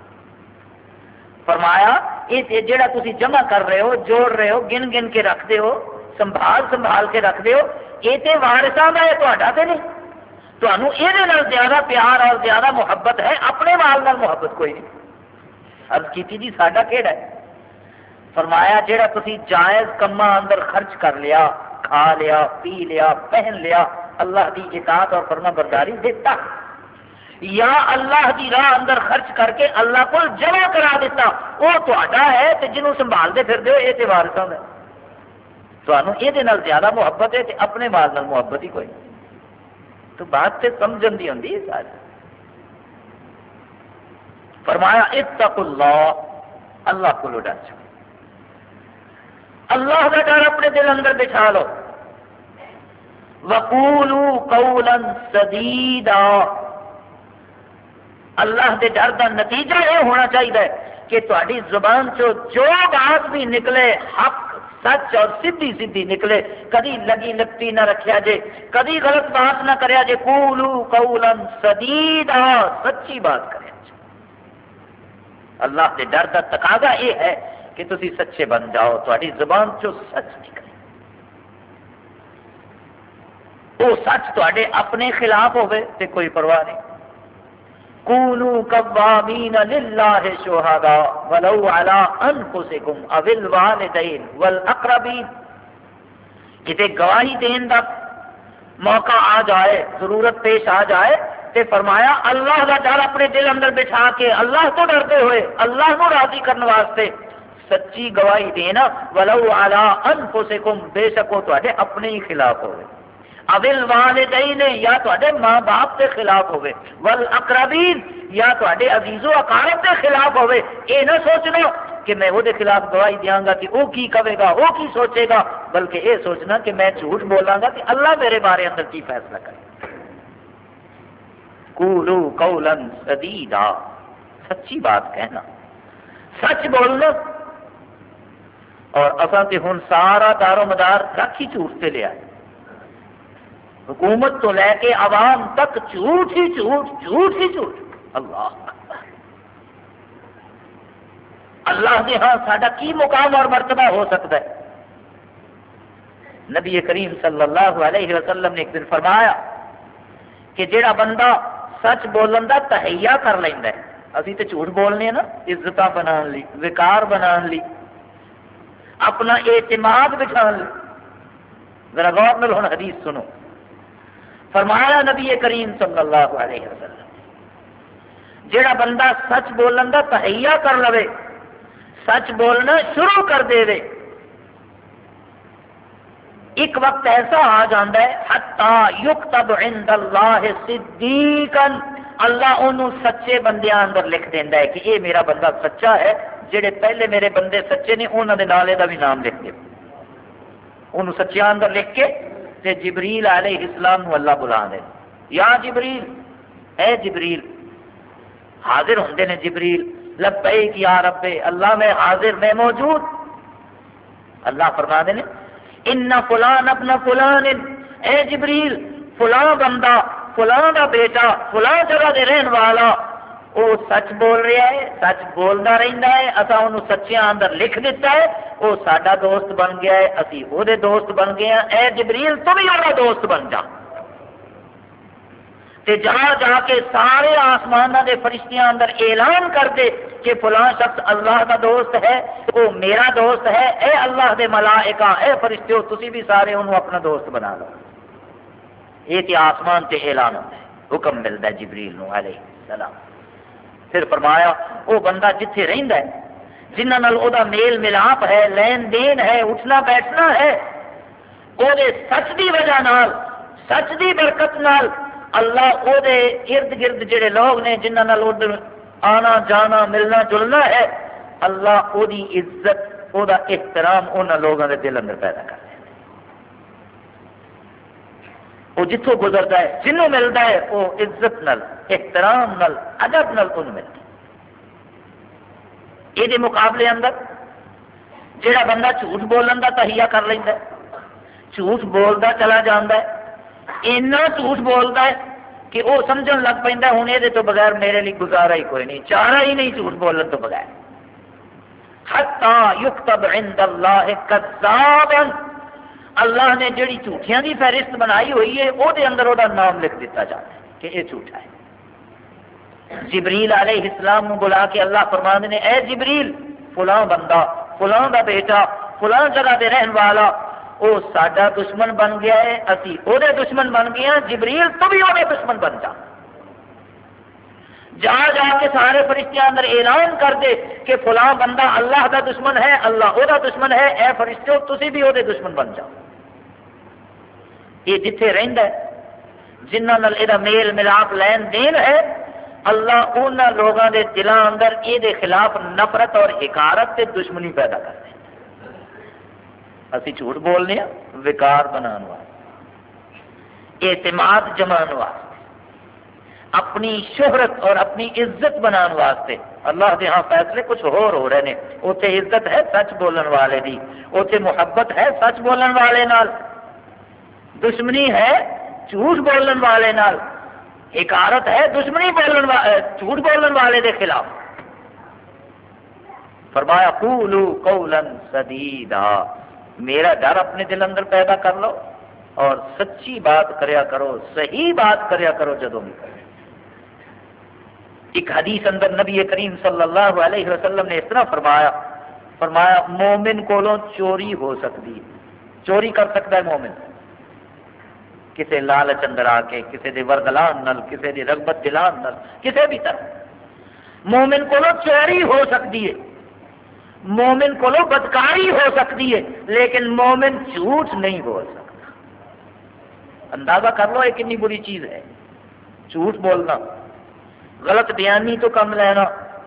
فرمایا یہ جڑا تسی جمع کر رہے ہو، جوڑ رہے ہو، گن گن کے رکھتے ہو، سنبھال کے رکھتے ہو، یہ تے وارثاں دا ہے، تہاڈا تے نہیں. تانوں یہ زیادہ پیار اور زیادہ محبت ہے، اپنے مال نال محبت کوئی نہیں. عرض کی جی ساڈا کیڑا ہے؟ فرمایا جڑا تسی جائز کما اندر خرچ کر لیا، کھا لیا، پی لیا، پہن لیا، اللہ کی اطاعت اور فرما برداری دیتا، یا اللہ کی راہ اندر خرچ کر کے اللہ کو جمع کرا دیتا، وہ تہاڈا ہے. تے جنوں سنبھال دے پھر دیو یہ تے وارثاں دا. تانوں یہ نال زیادہ محبت ہے تے اپنے مال نال محبت ہی کوئی. تو بات تے سمجھن دی ہوندی ہے ساری. فرمایا اتقوا اللہ، اللہ کو ڈر جاؤ. اللہ کا ڈر اپنے دل اندر بٹھا لو. وَقُولُوا قَوْلًا سَدِيدًا. اللہ کے ڈر کا نتیجہ یہ ہونا چاہیے کہ تہاڈی زبان چو جو بات بھی نکلے حق سچ اور سیدھی سیدھی نکلے. کدی لگی لگتی نہ رکھیا جے، کدی غلط بات نہ کریا جے. قولوا قولا سدیدا، سچی بات کریا جے. اللہ کے ڈر کا تقاضا یہ ہے کہ تسی سچے بن جاؤ، تہاڈی زبان چو سچ نکلے. وہ سچ تہاڈے اپنے خلاف ہوئے تے کوئی پرواہ نہیں. کونوا قوامین للہ شہداء ولو علی انفسکم او الوالدین والاقربین. کتے گواہی دین دا موقع آ جائے، ضرورت پیش آ جائے تے فرمایا اللہ کا ڈر اپنے دل اندر بٹھا کے اللہ کو ڈرتے ہوئے اللہ کو راضی کرنے واسطے سچی گواہی دینا. ولو علی انفسکم، بے شک وہ تہاڈے اپنے ہی خلاف ہوئے. اول والدین، یا تہاڈے ماں باپ کے خلاف ہوئے. والاقربین، یا تہاڈے عزیز و اقارب کے خلاف ہوئے. یہ نہ سوچنا کہ میں وہ خلاف گواہی دیاں گا کہ وہ کی کہے گا، وہ کی سوچے گا، بلکہ یہ سوچنا کہ میں جھوٹ بولاں گا کہ اللہ میرے بارے اندر کی فیصلہ کرے. قولوا قولا سدیدا، سچی بات کہنا، سچ بولنا. اور اصل تے ہن سارا دار و مدار رکھ ہی جھوٹ سے لیا ہے. حکومت تو لے کے عوام تک جھوٹ ہی جھوٹ، جھوٹ ہی جھوٹ. اللہ اکبر. اللہ کے ہاں ساڈا کی مقام اور مرتبہ ہو سکتا ہے؟ نبی کریم صلی اللہ علیہ وسلم نے ایک دن فرمایا کہ جیڑا بندہ سچ بولن دا تہیا کر لیندا ہے. اسی تے جھوٹ بولنے نا عزت بنان لی، وقار بنان لی، اپنا اعتماد بچھان لی. ذرا غور نال ہن حدیث سنو. فرمایا نبی کریم صلی اللہ علیہ وسلم جیڑا بندہ سچ بولن دا تہیا کر لوے، سچ بولنا شروع کر دے وے، ایک وقت ایسا آ جاندہ ہے حتی یکتب عند اللہ صدیقا، اللہ انہوں سچے بندیاں اندر لکھ دیندا ہے کہ یہ میرا بندہ سچا ہے. جڑے پہلے میرے بندے سچے نے انہوں نے نالے دا بھی نام لکھ دے. انہوں سچیاں اندر لکھ کے تے جبریل علیہ السلام نو اللہ بلا دے. یا جبریل، اے جبریل. حاضر ہوندے نے جبریل، لبیک یا رب، اللہ میں حاضر، میں موجود. اللہ فرما دے نے ان فلان ابن فلان، اے جبریل فلاں بندہ، فلاں دا بیٹا، فلاں جگہ دے رہن والا وہ سچ بول رہا ہے، سچ بولتا رہتا ہے. اصا انہوں سچیاں اندر لکھ دیتا ہے، وہ ساڈا دوست بن گیا ہے، اسی وہ دے دوست بن گئے ہیں. اے جبریل تو بھی وہ دوست بن جا. تے جا جا کے سارے آسمانہ دے فرشتیاں اندر اعلان کر دے کہ فلاں شخص اللہ کا دوست ہے، وہ میرا دوست ہے. اے اللہ دے ملائکہ، اے فرشتیو، تسی بھی سارے انہوں اپنا دوست بنا لو. یہ تے آسمان تے اعلان ہوتا ہے، حکم ملتا ہے جبریل نو علیہ السلام. پھر فرمایا وہ بندہ جتھے رہندا ہے، جنہ نال او دا میل ملاپ ہے، لین دین ہے، اٹھنا بیٹھنا ہے، او دے سچ دی وجہ نال، سچ دی برکت نال اللہ او دے ارد گرد جڑے لوگ نے جنہ نال ادھر آنا جانا ملنا جلنا ہے، اللہ او دی عزت، او دا احترام انہاں لوگوں دے دل اندر پیدا کر دے. وہ جتوں گزرتا ہے، جنوں ملتا ہے، وہ عزت نال، احترام نال، ادب نال انہوں ملتا ہے. یہ مقابلے اندر جڑا بندہ جھوٹ بولن دا تہیا کر لینا ہے، جھوٹ بولتا چلا جاتا ہے، اینا جھوٹ بولتا ہے کہ وہ سمجھن لگ پہ ہوں یہ تو بغیر میرے لیے گزارا ہی کوئی نہیں، چارہ ہی نہیں جھوٹ بولن تو بغیر. حتی یکتب عند اللہ کذابا، اللہ نے جڑی جھوٹیاں دی فہرست بنائی ہوئی ہے وہ دے اندر وہ نام لکھ دیتا جاتا ہے کہ یہ جھوٹا ہے. جبریل علیہ السلام بلا کے اللہ فرماندے نے اے جبریل فلاں بندہ فلاں دا بیٹا فلاں جگہ دے رہن والا وہ ساڈا دشمن بن گیا ہے، اسی وہ دے دشمن بن گئے ہیں، جبریل تو بھی وہ دشمن بن جا. جا جا کے سارے فرشتیاں اندر اعلان کر دے کہ فلاں بندہ اللہ دا دشمن ہے، اللہ وہ دا دشمن ہے، اے فرشتیو تسی بھی وہ دے دشمن بن جاؤ. یہ جتھے رہندا ہے، جنہ نال یہ میل ملاپ لین دین ہے، اللہ انہاں لوگاں دے دلاں اندر یہ دے خلاف نفرت اور حقارت تے دشمنی پیدا کر دے. اسی جھوٹ بولنے ہیں وقار بنانے واسطے، اعتماد جمان واسطے، اپنی شہرت اور اپنی عزت بنانے واسطے۔ اللہ دے ہاں فیصلے کچھ ہو رہے ہیں، اوتھے عزت ہے سچ بولن والے دی، اوتھے محبت ہے سچ بولن والے نال، دشمنی ہے جھوٹ بولن والے نال، حکارت ہے دشمنی جھوٹ بولن والے دے خلاف۔ فرمایا قولوا قولا سدیدا، میرا ڈر اپنے دل اندر پیدا کر لو اور سچی بات کریا کرو، صحیح بات کریا کرو جدوں بھی کرو۔ ایک حدیث اندر نبی کریم صلی اللہ علیہ وسلم نے اس طرح فرمایا مومن کولوں چوری ہو سکتی ہے، چوری کر سکتا ہے مومن کسے لالچ اندر آ کے، کسے دے ورگلان نال، کسے دی رغبت دلان نال، کسے بھی طرح مومن کولوں چوری ہو سکتی ہے، مومن کولوں بدکاری ہو سکتی ہے، لیکن مومن جھوٹ نہیں بول سکتا۔ اندازہ کر لو یہ کتنی بری چیز ہے، جھوٹ بولنا، غلط بیانی تو کم لینا،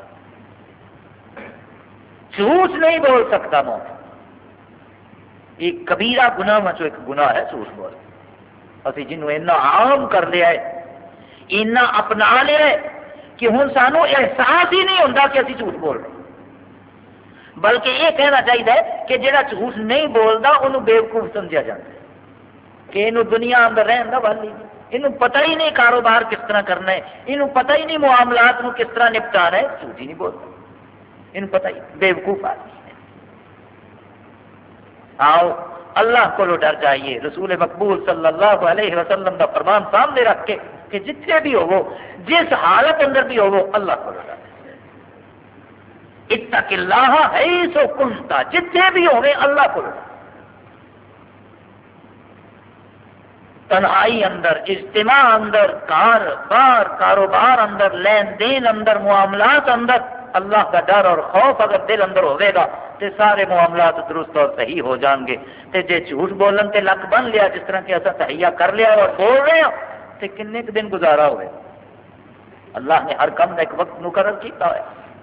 جھوٹ نہیں بول سکتا مومن۔ ایک کبیرہ گناہ میں ایک گناہ ہے جھوٹ بول، اسی جنہوں اینا عام کر لیا ہے، اینا اپنا لیا ہے کہ ہن سانو احساس ہی نہیں ہوتا کہ اسی جھوٹ بول رہے، بلکہ یہ کہنا چاہیے کہ جہاں جھوٹ نہیں بولتا انہوں بیوقوف سمجھا جاتا ہے کہ انہوں دنیا اندر رہن کا بل ہی نہیں، انہوں پتہ ہی نہیں کاروبار کس طرح کرنا ہے، انہوں پتہ ہی نہیں معاملات نو کس طرح نپٹانا ہے، جھوٹ ہی نہیں بولتا، انہوں پتہ ہی بیوقوف آدمی ہے۔ آؤ اللہ کو ڈر جائیے، رسول مقبول صلی اللہ علیہ وسلم کا فرمان سامنے رکھ کے کہ جتنے بھی ہو، جس حالت اندر بھی ہو، اللہ کو ڈر اتق اللہ حیث کنت، جتنے بھی ہوئے اللہ کو ڈر، تنہائی اندر، اجتماع اندر، کاروبار اندر، لین دین اندر، معاملات اندر اللہ کا ڈر اور خوف اگر دل اندر ہوئے گا تو سارے معاملات درست اور صحیح ہو جان گے۔ تے جے جھوٹ بولن تے لک بن لیا، جس طرح کہ ایسا تہیا کر لیا اور بول رہے ہیں، تے کنے دن گزارا ہوئے؟ اللہ نے ہر کم کا ایک وقت مقرر کیتا ہے۔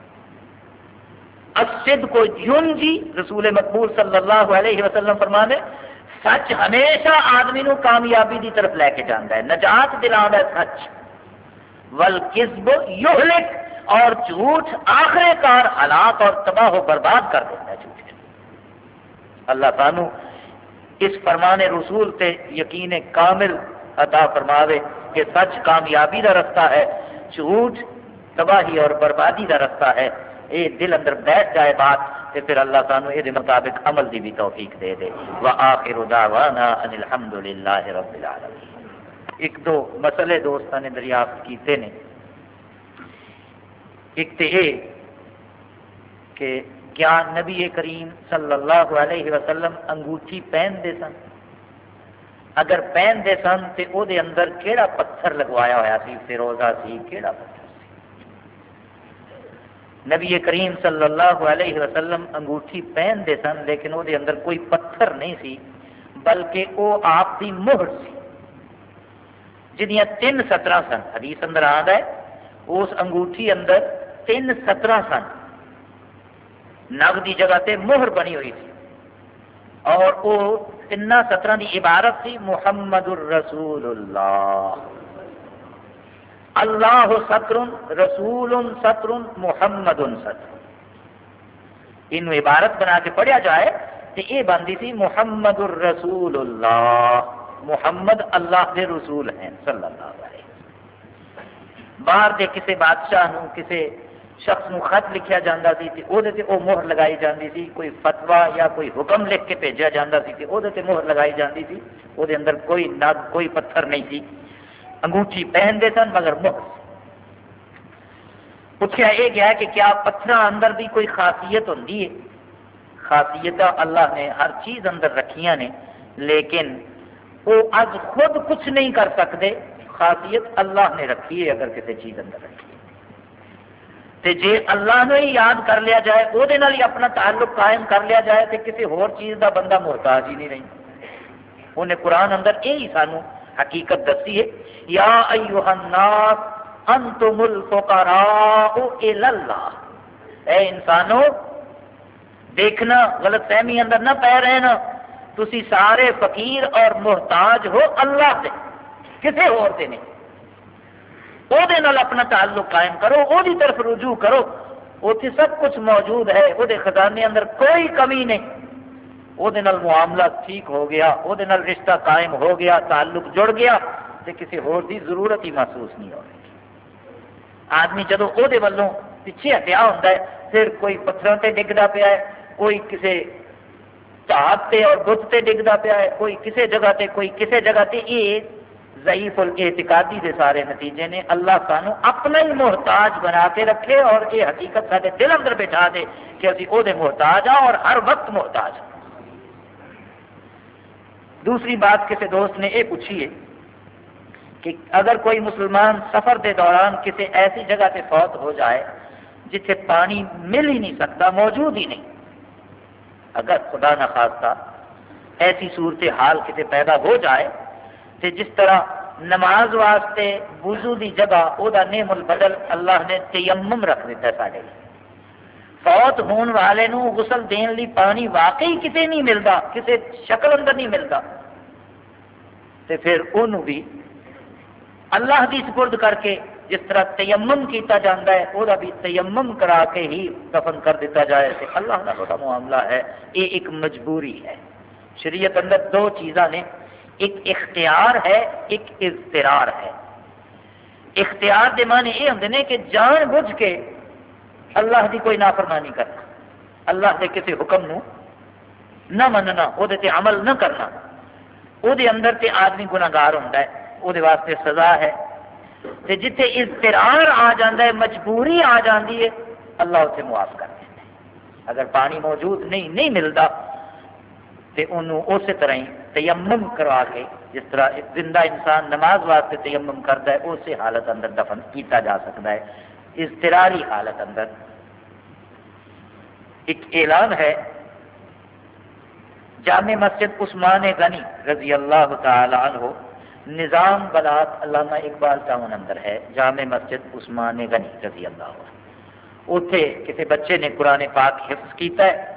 الصدق ینجی، رسول مقبول صلی اللہ علیہ وسلم فرمانے سچ ہمیشہ آدمی نو کامیابی دی طرف لے کے جاتا ہے، نجات دلاتا ہے سچ۔ والکذب یہلک، اور جھوٹ آخر کار ہلاک اور تباہ و برباد کر دیتا ہے جھوٹ۔ اللہ سانو اس فرمان رسول تے یقین کامل عطا فرماوے کہ سچ کامیابی کا رستہ ہے، جھوٹ تباہی اور بربادی کا رستہ ہے۔ یہ دل اندر بیٹھ جائے بات تو پھر اللہ سانو یہ مطابق عمل دی بھی توفیق دے دے۔ وآخر دعوانا ان الحمدللہ رب العالمین۔ ایک دو مسئلے دوستان نے دریافت کیتے نے، ایک تو یہ کہ کیا نبی کریم صلی اللہ علیہ وسلم انگوٹھی پہنتے سن؟ اگر پہنتے سن تو وہ دے اندر کیڑا پتھر لگوایا ہوا سی، فیروزہ سی، کیڑا پتھر؟ نبی کریم صلی اللہ علیہ وسلم انگوٹھی پہنتے سن لیکن وہ اندر کوئی پتھر نہیں سی، بلکہ وہ آپ کی مہر سی جنیاں 3 سطرہ سن۔ حدیث اندر آتا ہے اس انگوٹھی اندر 3 سطرہ سن، نگ دی جگہ تے مہر بنی ہوئی تھی، اور وہ 3 سطرہ دی عبارت تھی محمد الرسول اللہ، اللہ ستر رسول ستر محمد ستر۔ ان عبارت بنا کے پڑھیا جائے تو یہ بنتی تھی محمد الرسول اللہ، محمد اللہ کے رسول ہیں صلی اللہ علیہ وسلم۔ باہر کے کسی بادشاہ نو، کسی شخص نو خط لکھیا جاتا سی تے او دے تے او مہر لگائی جاتی سی، کوئی فتوا یا کوئی حکم لکھ کے بھیجا جاتا سی تے او دے تے مہر لگائی جاتی سی، او دے اندر کوئی نگ کوئی پتھر نہیں سی، انگوٹھی پہنتے سن مگر مہر۔ پوچھا یہ گیا کہ کیا پتھر اندر بھی کوئی خاصیت ہوتی ہے؟ خاصیت اللہ نے ہر چیز اندر رکھیاں نے، لیکن وہ اج خود کچھ نہیں کر سکتے، خاصیت اللہ نے رکھی ہے اگر کسی چیز اندر رکھی ہے۔ تے جے اللہ نے ہی یاد کر لیا جائے، وہ دے نال ہی اپنا تعلق قائم کر لیا جائے تو کسی اور چیز دا بندہ محتاج ہی نہیں رہی۔ انہیں قرآن اندر یہی سانو حقیقت دسی ہے، یا ایھا الناس انتم الفقراء الی اللہ، اے انسانوں دیکھنا غلط فہمی اندر نہ پہ رہنا، تسی سارے فقیر اور محتاج ہو اللہ سے، کسی اور سے نہیں۔ وہ دے نال اپنا تعلق قائم کرو، وہ دی طرف رجوع کرو، اتنے سب کچھ موجود ہے، وہ دے خزانے اندر کوئی کمی نہیں۔ وہ دے نال معاملہ ٹھیک ہو گیا، وہ دے نال رشتہ قائم ہو گیا، تعلق جڑ گیا، تے کسی اور دی ضرورت ہی محسوس نہیں ہو رہی۔ آدمی جدو وہ دے والوں پیچھے ہٹیا ہوتا ہے، پھر کوئی پتھروں تے ڈگدا پیا ہے، کوئی کسی ٹھاٹ تے اور بت تے ڈگدا پیا ہے، کوئی کسی جگہ تے کوئی کسی جگہ تے، یہ ضعیف الاعتقادی دے سارے نتیجے نے۔ اللہ سانو اپنا ہی محتاج بنا کے رکھے اور یہ حقیقت سارے دل اندر بٹھا دے کہ اسی وہ دے محتاج ہاں اور ہر وقت محتاج ہاں۔ دوسری بات کسی دوست نے یہ پوچھی ہے کہ اگر کوئی مسلمان سفر دے دوران کسی ایسی جگہ سے فوت ہو جائے جتھے پانی مل ہی نہیں سکتا، موجود ہی نہیں، اگر خدا نخواستہ ایسی صورتحال کسی پیدا ہو جائے تو جس طرح نماز واسطے وضو دی جگہ او دا نعم البدل اللہ نے تیمم رکھ دیتا ہے سارے، فوت ہون والے نو غسل دین لی پانی واقعی کتے نہیں ملتا، کسی شکل اندر نہیں ملتا، تو پھر انہوں بھی اللہ کی سپرد کر کے جس طرح تیمم کیتا جاتا ہے وہ بھی تیمم کرا کے ہی دفن کر دیتا جائے تو اللہ کا بڑا معاملہ ہے۔ یہ ایک مجبوری ہے۔ شریعت اندر دو چیزاں نے، ایک اختیار ہے، ایک اضطرار ہے۔ اختیار دے معنی یہ ہوندے نے کہ جان بوجھ کے اللہ دی کوئی نافرمانی کرنا، اللہ دے کسی حکم نو نہ مننا، وہ دے تے عمل نہ کرنا، وہ دے اندر تے آدمی گناہگار ہوتا ہے، وہ دے واسطے سزا ہے۔ تے جتھے اضطرار آ جاندہ ہے، مجبوری آ جاندی ہے، اللہ اسے معاف کر دیتا ہے۔ اگر پانی موجود نہیں ملتا تو انہوں اسی طرح ہی تیمم کروا کے، جس طرح ایک زندہ انسان نماز واسطے تیمم کرتا ہے، اسی حالت اندر دفن کیتا جا سکتا ہے، اضطراری حالت اندر۔ ایک اعلان ہے، جامع مسجد عثمان غنی رضی اللہ تعالی عنہ، نظام بلاد علامہ اقبال ٹاؤن اندر ہے، جامع مسجد عثمان غنی رضی اللہ عنہ۔ اتنے کسی بچے نے قرآن پاک حفظ کیتا ہے،